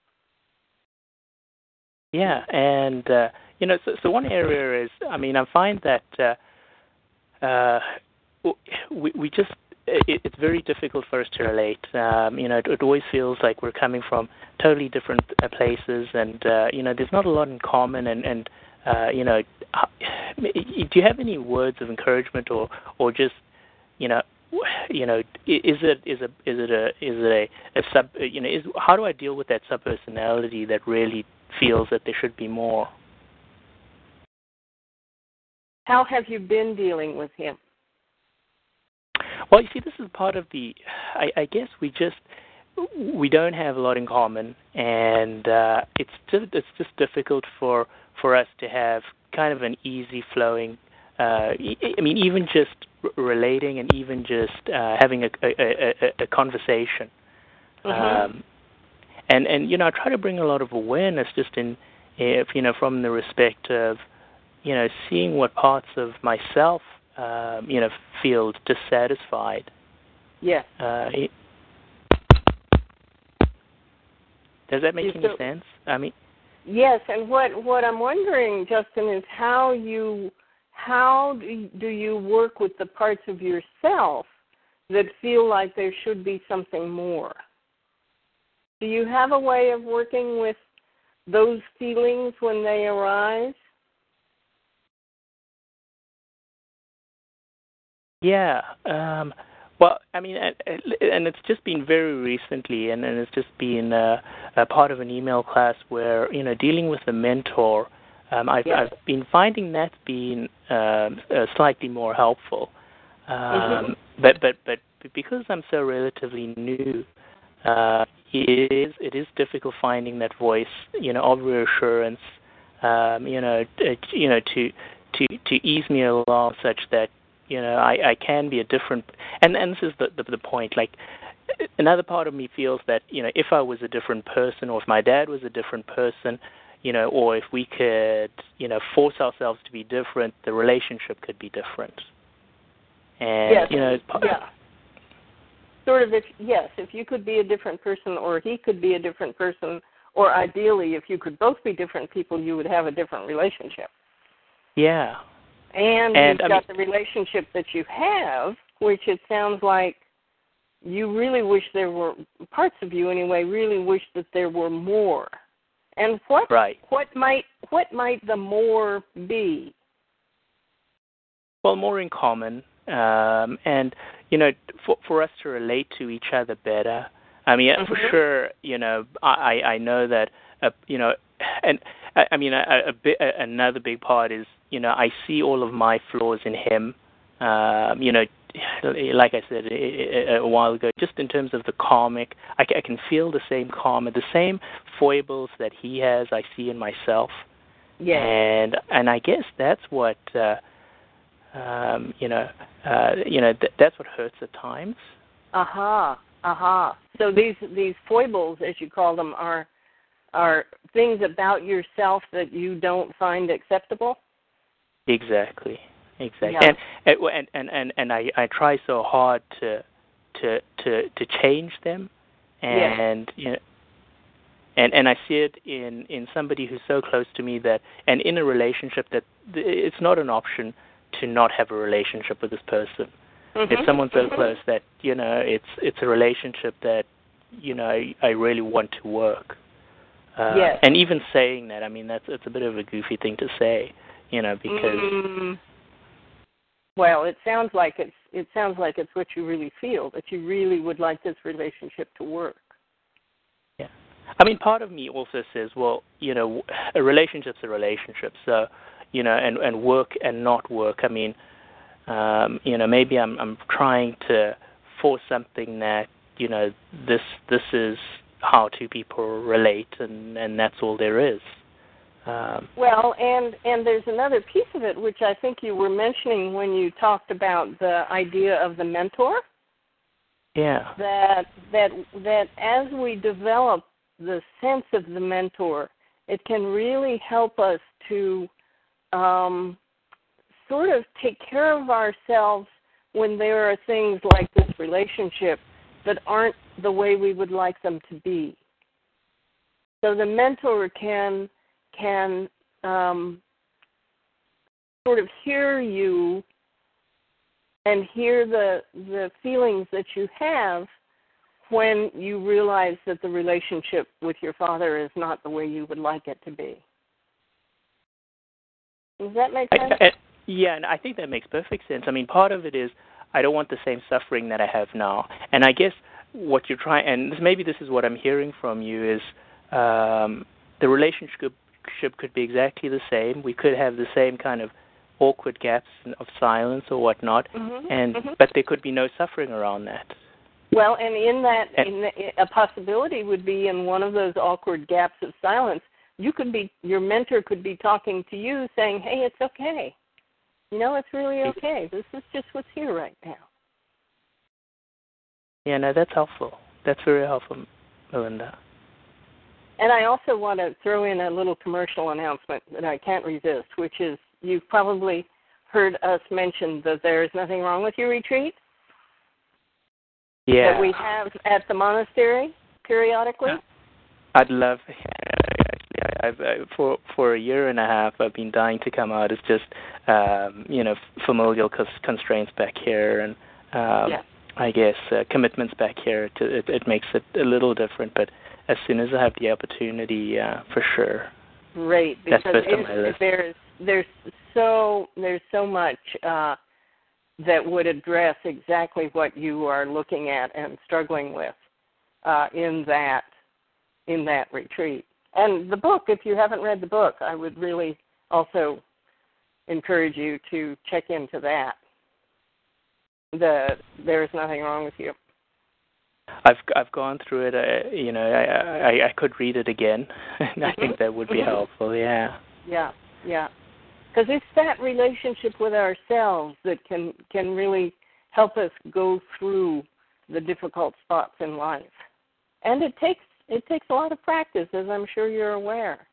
Yeah, and uh, you know, so, so one area is, I mean, I find that uh, uh, we we just it, it's very difficult for us to relate. Um, you know, it, it always feels like we're coming from totally different uh, places, and uh, you know, there's not a lot in common. And, and uh, you know, do you have any words of encouragement, or or just, you know, you know, is it is a is it a is it a, a sub? You know, is how do I deal with that subpersonality that really feels that there should be more? How have you been dealing with him? Well, you see, this is part of the, I, I guess we just, we don't have a lot in common, and uh, it's just, it's just difficult for, for us to have kind of an easy flowing, uh, I mean, even just relating and even just uh, having a, a, a, a conversation. Mm-hmm. Um, and, and, you know, I try to bring a lot of awareness just in, if, you know, from the respect of, you know, seeing what parts of myself Um, you know, feel dissatisfied. Yes. Uh, it, does that make you any so, sense? I mean, yes. And what what I'm wondering, Justin, is how you how do you work with the parts of yourself that feel like there should be something more? Do you have a way of working with those feelings when they arise? Yeah. Um, well, I mean, and it's just been very recently, and, and it's just been uh, a part of an email class where, you know, dealing with a mentor, um, I've, yes. I've been finding that being um, uh, slightly more helpful. Um, mm-hmm. But but but because I'm so relatively new, uh, it is it is difficult finding that voice, you know, of reassurance, um, you know, uh, you know, to to to ease me along such that, you know, I, I can be a different, and, and this is the, the the point. Like, another part of me feels that, you know, if I was a different person, or if my dad was a different person, you know, or if we could, you know, force ourselves to be different, the relationship could be different. And yes. you know, yeah. Sort of, if yes, if you could be a different person, or he could be a different person, or ideally, if you could both be different people, you would have a different relationship. Yeah. And, and you've I got mean, the relationship that you have, which it sounds like you really wish there were, parts of you anyway, really wish that there were more. And what right. what might what might the more be? Well, more in common, um, and you know, for for us to relate to each other better. I mean, mm-hmm. for sure, you know, I I know that, uh, you know, and I, I mean, a, a bit, another big part is, you know, I see all of my flaws in him. Um, you know, like I said a, a while ago, just in terms of the karmic, I, I can feel the same karma, the same foibles that he has, I see in myself. Yeah. And and I guess that's what uh, um, you know, uh, you know, th- that's what hurts at times. Aha, aha. So these these foibles, as you call them, are are things about yourself that you don't find acceptable. Exactly. Exactly. Yeah. And, and and and and I I try so hard to to to to change them, and yes. you know. And and I see it in, in somebody who's so close to me that, and in a relationship that it's not an option to not have a relationship with this person. Mm-hmm. If someone's so mm-hmm. close that, you know, it's it's a relationship that, you know, I, I really want to work. Uh, yes. And even saying that, I mean, that's it's a bit of a goofy thing to say, you know, because. Mm. Well, it sounds like it's it sounds like it's what you really feel, that you really would like this relationship to work. Yeah. I mean, part of me also says, well, you know, a relationship's a relationship. So, you know, and, and work and not work. I mean, um, you know, maybe I'm I'm trying to force something that, you know, this this is how two people relate, and, and that's all there is. Um, well, and and there's another piece of it, which I think you were mentioning when you talked about the idea of the mentor. Yeah. That that that as we develop the sense of the mentor, it can really help us to um, sort of take care of ourselves when there are things like this relationship that aren't the way we would like them to be. So the mentor can can um, sort of hear you and hear the the feelings that you have when you realize that the relationship with your father is not the way you would like it to be. Does that make sense? I, I, yeah, and I think that makes perfect sense. I mean, part of it is I don't want the same suffering that I have now. And I guess what you're trying, and this, maybe this is what I'm hearing from you, is um, the relationship could be exactly the same. We could have the same kind of awkward gaps of silence or whatnot, mm-hmm, and mm-hmm. but there could be no suffering around that. Well, and in that, and, in the, a possibility would be in one of those awkward gaps of silence, you could be, your mentor could be talking to you saying, hey, it's okay. You know, it's really okay. This is just what's here right now. Yeah, no, that's helpful. That's very helpful, Melinda. And I also want to throw in a little commercial announcement that I can't resist, which is you've probably heard us mention that there's nothing wrong with your retreat. Yeah. That we have at the monastery periodically. I'd love. Actually, I've I, for for a year and a half I've been dying to come out. It's just um, you know familial constraints back here, and um, yeah. I guess uh, commitments back here. To, it, it makes it a little different, but as soon as I have the opportunity, uh, for sure. Great, because That's first on my list. there's there's so there's so much. Uh, that would address exactly what you are looking at and struggling with uh, in that in that retreat. And the book, if you haven't read the book, I would really also encourage you to check into that. The There is Nothing Wrong with You. I've I've gone through it. Uh, you know, I, I I could read it again. Mm-hmm. I think that would be mm-hmm. helpful. Yeah. Yeah. Yeah. Because it's that relationship with ourselves that can, can really help us go through the difficult spots in life. And it takes it takes a lot of practice, as I'm sure you're aware.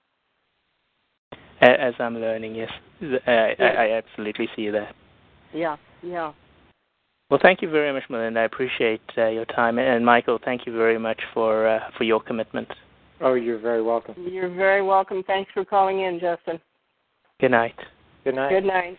As I'm learning, yes. I, yes. I, I absolutely see that. Yeah, yeah. Well, thank you very much, Melinda. I appreciate uh, your time. And Michael, thank you very much for uh, for your commitment. Oh, you're very welcome. You're very welcome. Thanks for calling in, Justin. Good night. Good night. Good night.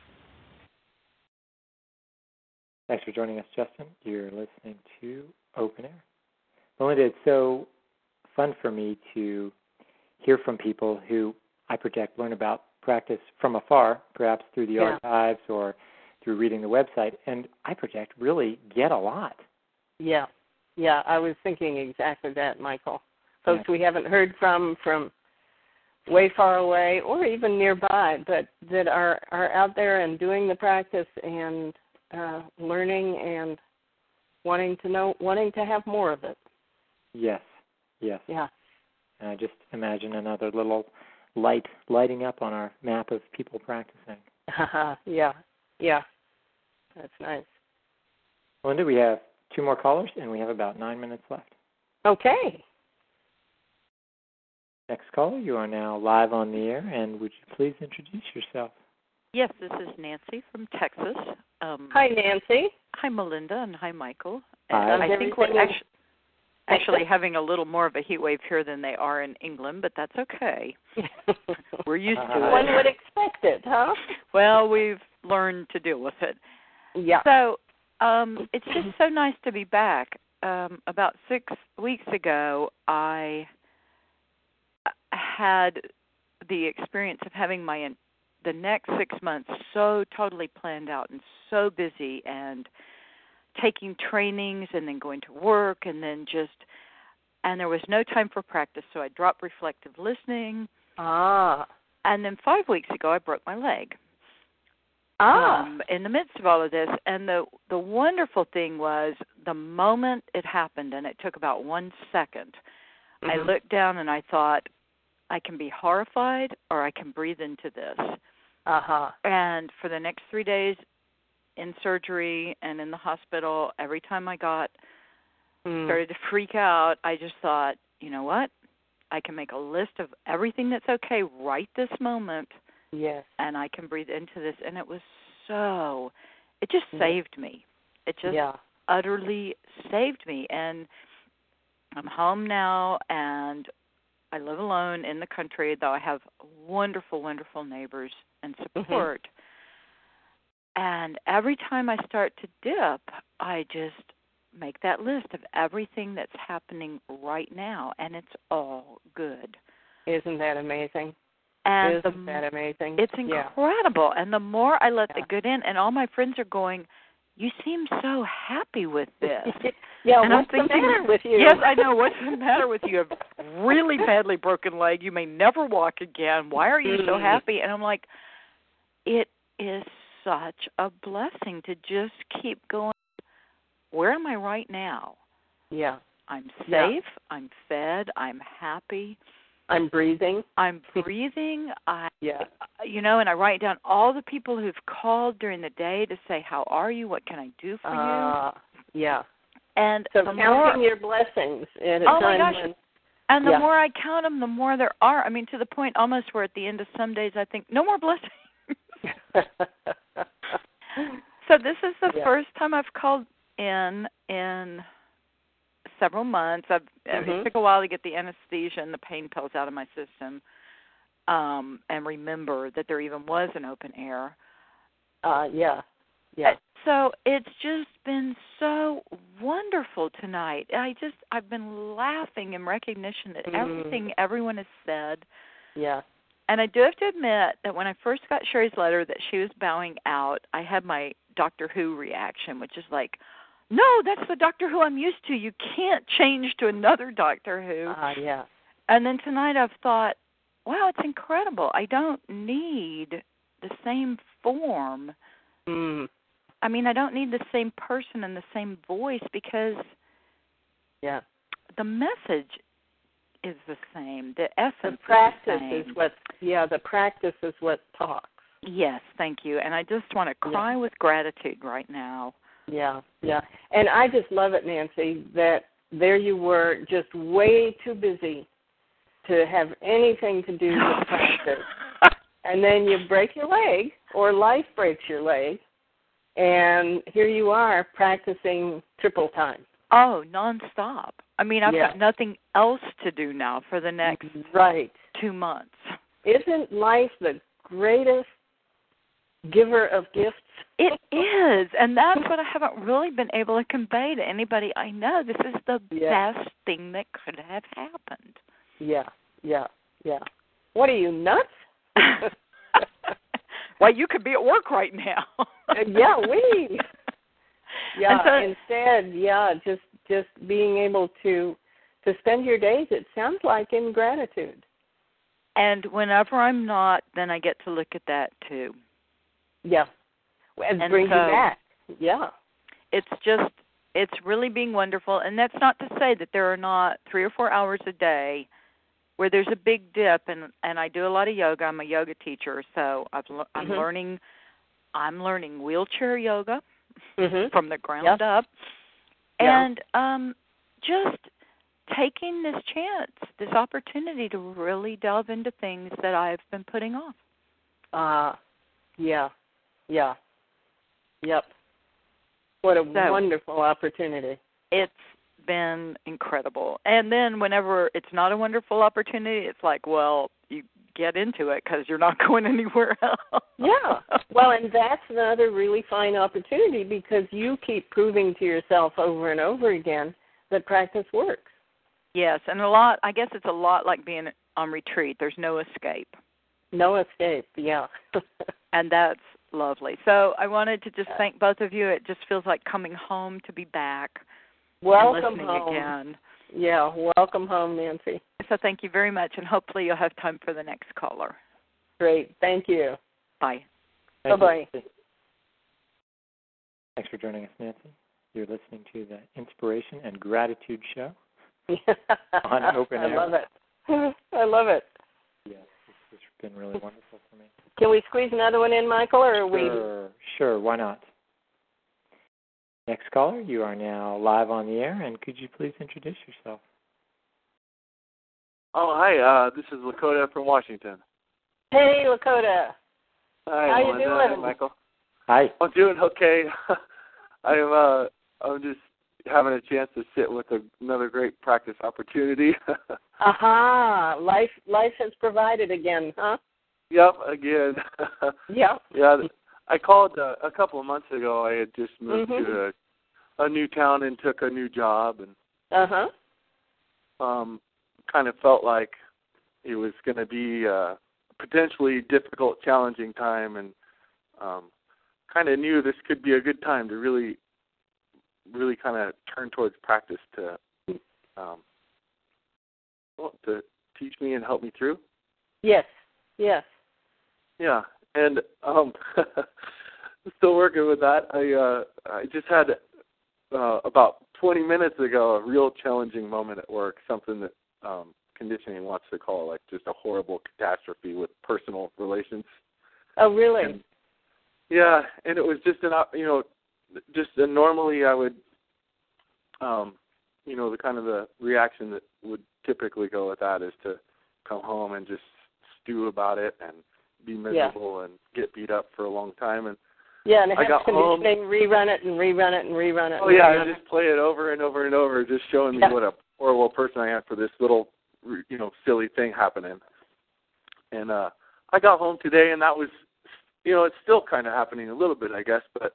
Thanks for joining us, Justin. You're listening to Open Air. Melinda, it's so fun for me to hear from people who I project learn about practice from afar, perhaps through the yeah. archives or through reading the website, and I project really get a lot. Yeah, yeah, I was thinking exactly that, Michael. Folks yeah. we haven't heard from from way far away or even nearby, but that are, are out there and doing the practice and uh, learning and wanting to know, wanting to have more of it. Yes, yes. Yeah. And I just imagine another little light lighting up on our map of people practicing. yeah, yeah. That's nice. Linda, we have two more callers, and we have about nine minutes left. Okay. Next caller, you are now live on the air, and would you please introduce yourself? Yes, this is Nancy from Texas. Um, hi, Nancy. Hi, Melinda, and hi, Michael. Hi. And I think we're actually, actually having a little more of a heat wave here than they are in England, but that's okay. We're used to it. One would expect it, huh? Well, we've learned to deal with it. Yeah. So um, it's just so nice to be back. Um, about six weeks ago, I had the experience of having my the next six months so totally planned out and so busy and taking trainings and then going to work and then just, and there was no time for practice, so I dropped reflective listening. Ah. And then five weeks ago, I broke my leg. Ah. Um, in the midst of all of this. And the, the wonderful thing was the moment it happened, and it took about one second, mm-hmm. I looked down and I thought, I can be horrified or I can breathe into this. Uh-huh. And for the next three days in surgery and in the hospital, every time I got mm. started to freak out, I just thought, you know what? I can make a list of everything that's okay right this moment. Yes. And I can breathe into this. And it was so, it just yeah. saved me. It just yeah. utterly saved me. And I'm home now, and I live alone in the country, though I have wonderful, wonderful neighbors and support. Mm-hmm. And every time I start to dip, I just make that list of everything that's happening right now, and it's all good. Isn't that amazing? And Isn't the, that amazing? It's incredible. Yeah. And the more I let yeah. the good in, and all my friends are going, you seem so happy with this. yeah, and what's I'm thinking, the matter with you? Yes, I know. What's the matter with you? You have a really badly broken leg. You may never walk again. Why are you so happy? And I'm like, it is such a blessing to just keep going. Where am I right now? Yeah. I'm safe. Yeah. I'm fed. I'm happy. I'm breathing. I'm breathing. I, yeah. You know, and I write down all the people who've called during the day to say, how are you? What can I do for uh, you? Yeah. And so the counting more, your blessings. At a oh, time my gosh. When, and the yeah. more I count them, the more there are. I mean, to the point almost where at the end of some days I think, no more blessings. So this is the yeah. first time I've called in in several months. I've, mm-hmm. It took a while to get the anesthesia and the pain pills out of my system, um, and remember that there even was an open air. Uh, yeah, yeah. So it's just been so wonderful tonight. I just I've been laughing in recognition that mm. everything everyone has said. Yeah. And I do have to admit that when I first got Sherry's letter that she was bowing out, I had my Doctor Who reaction, which is like, no, that's the Doctor Who I'm used to. You can't change to another Doctor Who. Uh, yeah. And then tonight I've thought, wow, it's incredible. I don't need the same form. Mm. I mean, I don't need the same person and the same voice because yeah, the message is the same. The essence the practice is the same. is what, yeah, the practice is what talks. Yes, thank you. And I just want to cry yeah. with gratitude right now. Yeah, yeah. And I just love it, Nancy, that there you were just way too busy to have anything to do with practice. And then you break your leg, or life breaks your leg, and here you are practicing triple time. Oh, nonstop. I mean, I've yeah. got nothing else to do now for the next right. two months. Isn't life the greatest giver of gifts? It is, and that's what I haven't really been able to convey to anybody I know. This is the yeah. best thing that could have happened. Yeah, yeah, yeah. What are you, nuts? Well, you could be at work right now. yeah, we. Yeah, so, instead, yeah, just just being able to to spend your days, it sounds like, in gratitude. And whenever I'm not, then I get to look at that too. Yeah, and, and bring so, you back. Yeah. It's just, it's really being wonderful. And that's not to say that there are not three or four hours a day where there's a big dip. And, and I do a lot of yoga. I'm a yoga teacher, so I've, I'm mm-hmm. learning I'm learning wheelchair yoga mm-hmm. from the ground yep. up. Yeah. And um, just taking this chance, this opportunity to really delve into things that I've been putting off. Uh, yeah, yeah, yep. What a so, wonderful opportunity. It's been incredible. And then whenever it's not a wonderful opportunity, it's like, well, you get into it because you're not going anywhere else. Yeah. Well, and that's another really fine opportunity because you keep proving to yourself over and over again that practice works. Yes, and a lot, I guess it's a lot like being on retreat. There's no escape. No escape, yeah. And that's lovely. So I wanted to just thank both of you. It just feels like coming home to be back. Welcome and home. Again. Yeah, welcome home, Nancy. So thank you very much, and hopefully you'll have time for the next caller. Great. Thank you. Bye. Thank Bye-bye. You. Thanks for joining us, Nancy. You're listening to the Inspiration and Gratitude Show on Open Air. I love it. I love it. Yes, this has been really wonderful for me. Can we squeeze another one in, Michael, or are we? Sure, sure, why not? Next caller, you are now live on the air, and could you please introduce yourself? Oh, hi, uh, this is Lakota from Washington. Hey, Lakota. Hi, How Melinda. you doing? Hi, Michael. Hi. I'm doing okay. I'm, uh, I'm just having a chance to sit with a, another great practice opportunity. Aha, life life has provided again, huh? Yep, again. Yep. Yeah, I called uh, a couple of months ago. I had just moved mm-hmm. to a, a new town and took a new job, and uh-huh. um, kind of felt like it was going to be a potentially difficult, challenging time, and um, kind of knew this could be a good time to really really kind of turn towards practice to um, well, to teach me and help me through. Yes, yes. Yeah, and um, still working with that. I uh, I just had uh, about twenty minutes ago a real challenging moment at work, something that um, conditioning wants to call like just a horrible catastrophe with personal relations. Oh, really? And, yeah, and it was just an you know. Just uh, normally I would, um, you know, the kind of the reaction that would typically go with that is to come home and just stew about it and be miserable yeah. and get beat up for a long time. And yeah, and I got home, rerun it and rerun it and rerun it. Oh yeah, I just play it over and over and over, just showing me yeah. what a horrible person I am for this little, you know, silly thing happening. And uh, I got home today, and that was, you know, it's still kind of happening a little bit, I guess, but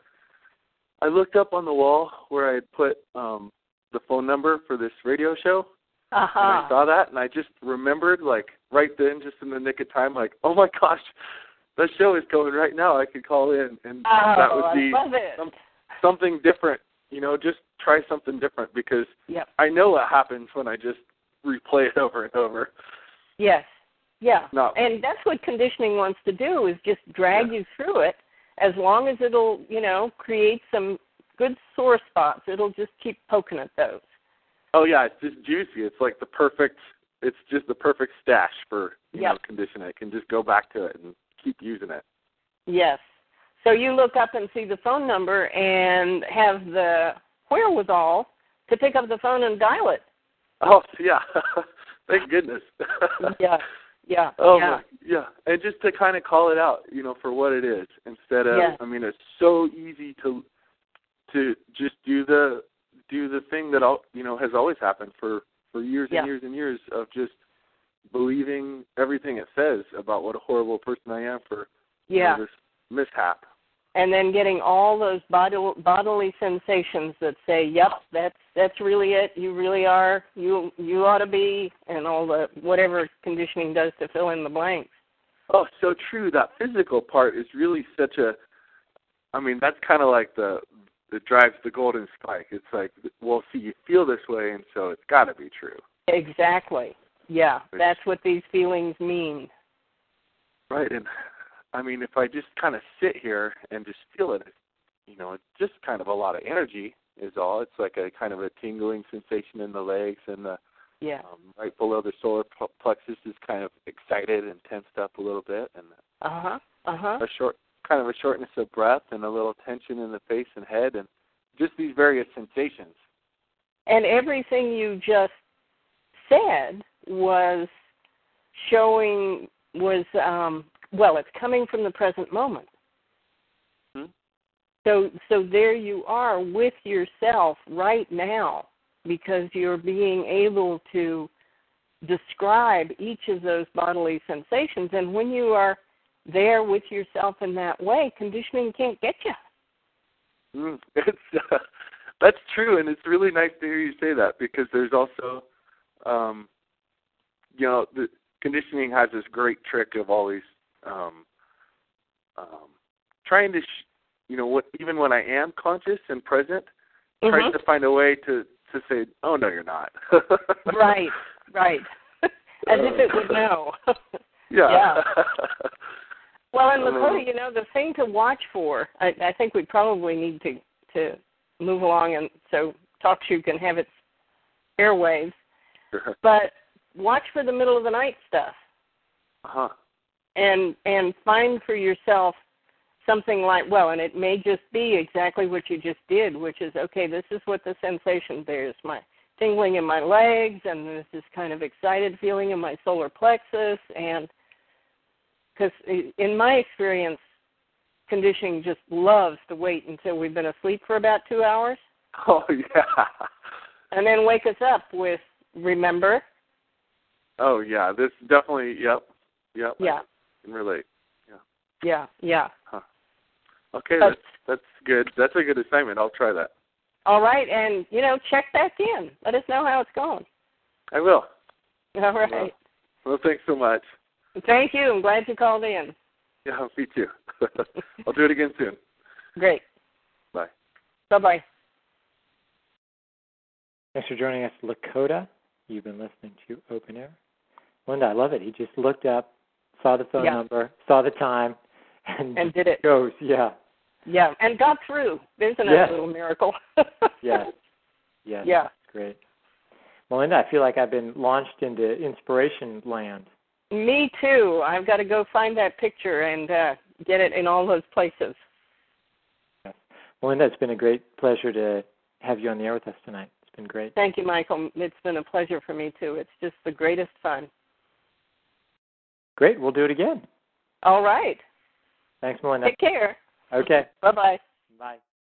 I looked up on the wall where I had put um, the phone number for this radio show, uh-huh. and I saw that, and I just remembered, like, right then, just in the nick of time, like, oh, my gosh, that show is going right now. I could call in, and oh, that would be I love it. Some, something different, you know, just try something different, because yep. I know what happens when I just replay it over and over. Yes, yeah, no. and that's what conditioning wants to do, is just drag yeah. you through it. As long as it'll, you know, create some good sore spots, it'll just keep poking at those. Oh, yeah, it's just juicy. It's like the perfect, it's just the perfect stash for, you yep. know, conditioning. I can just go back to it and keep using it. Yes. So you look up and see the phone number and have the wherewithal to pick up the phone and dial it. Oh, yeah. Thank goodness. yeah. Yeah. Oh, yeah. My, yeah. And just to kind of call it out, you know, for what it is, instead of, yeah. I mean, it's so easy to to just do the do the thing that, all, you know, has always happened for, for years yeah. and years and years of just believing everything it says about what a horrible person I am for yeah. you know, this mishap. And then getting all those bodily, bodily sensations that say, "Yep, that's that's really it. You really are. You you ought to be," and all the whatever conditioning does to fill in the blanks. Oh, so true. That physical part is really such a. I mean, that's kind of like the that drives the golden spike. It's like, well, see, you feel this way, and so it's got to be true. Exactly. Yeah, that's what these feelings mean. Right, and I mean, if I just kind of sit here and just feel it, you know, it's just kind of a lot of energy is all. It's like a kind of a tingling sensation in the legs, and the yeah. um, right below the solar plexus is kind of excited and tensed up a little bit, and uh-huh, uh-huh. a short, kind of a shortness of breath and a little tension in the face and head, and just these various sensations. And everything you just said was showing, was, um, well, it's coming from the present moment. Hmm? So, so there you are with yourself right now, because you're being able to describe each of those bodily sensations. And when you are there with yourself in that way, conditioning can't get you. Mm, it's uh, that's true, and it's really nice to hear you say that, because there's also, um, you know, the conditioning has this great trick of always um, um, trying to, sh- you know, what even when I am conscious and present, mm-hmm. trying to find a way to, to say, oh, no, you're not. Right, right. As if it would know. Yeah. Yeah. Well, and Lakota, you know, the thing to watch for, I, I think we probably need to, to move along, and so TalkShoe can have its airwaves, Sure. but watch for the middle of the night stuff. Uh-huh. And and find for yourself something like, well, and it may just be exactly what you just did, which is, okay, this is what the sensation, there's my tingling in my legs, and there's this kind of excited feeling in my solar plexus, and because in my experience, conditioning just loves to wait until we've been asleep for about two hours. Oh, yeah. And then wake us up with, remember? Oh, yeah, this definitely, yep, yep. Yeah. I can relate. Yeah. Yeah, yeah. Huh. Okay, But, that's, that's good. That's a good assignment. I'll try that. all right, and, you know, check back in. Let us know how it's going. I will. All right. Well, well thanks so much. Thank you. I'm glad you called in. Yeah, me too. I'll do it again soon. Great. Bye. Bye-bye. Thanks for joining us, Lakota. You've been listening to Open Air. Linda, I love it. He just looked up, saw the phone yeah. number, saw the time, and, and did it. Goes, yeah. Yeah, and got through. There's another yes. little miracle. yes. Yes. Yeah. Great. Melinda, I feel like I've been launched into inspiration land. Me too. I've got to go find that picture and uh, get it in all those places. Yes. Melinda, it's been a great pleasure to have you on the air with us tonight. It's been great. Thank you, Michael. It's been a pleasure for me too. It's just the greatest fun. Great. We'll do it again. All right. Thanks, Melinda. Take care. Okay. Bye-bye. Bye.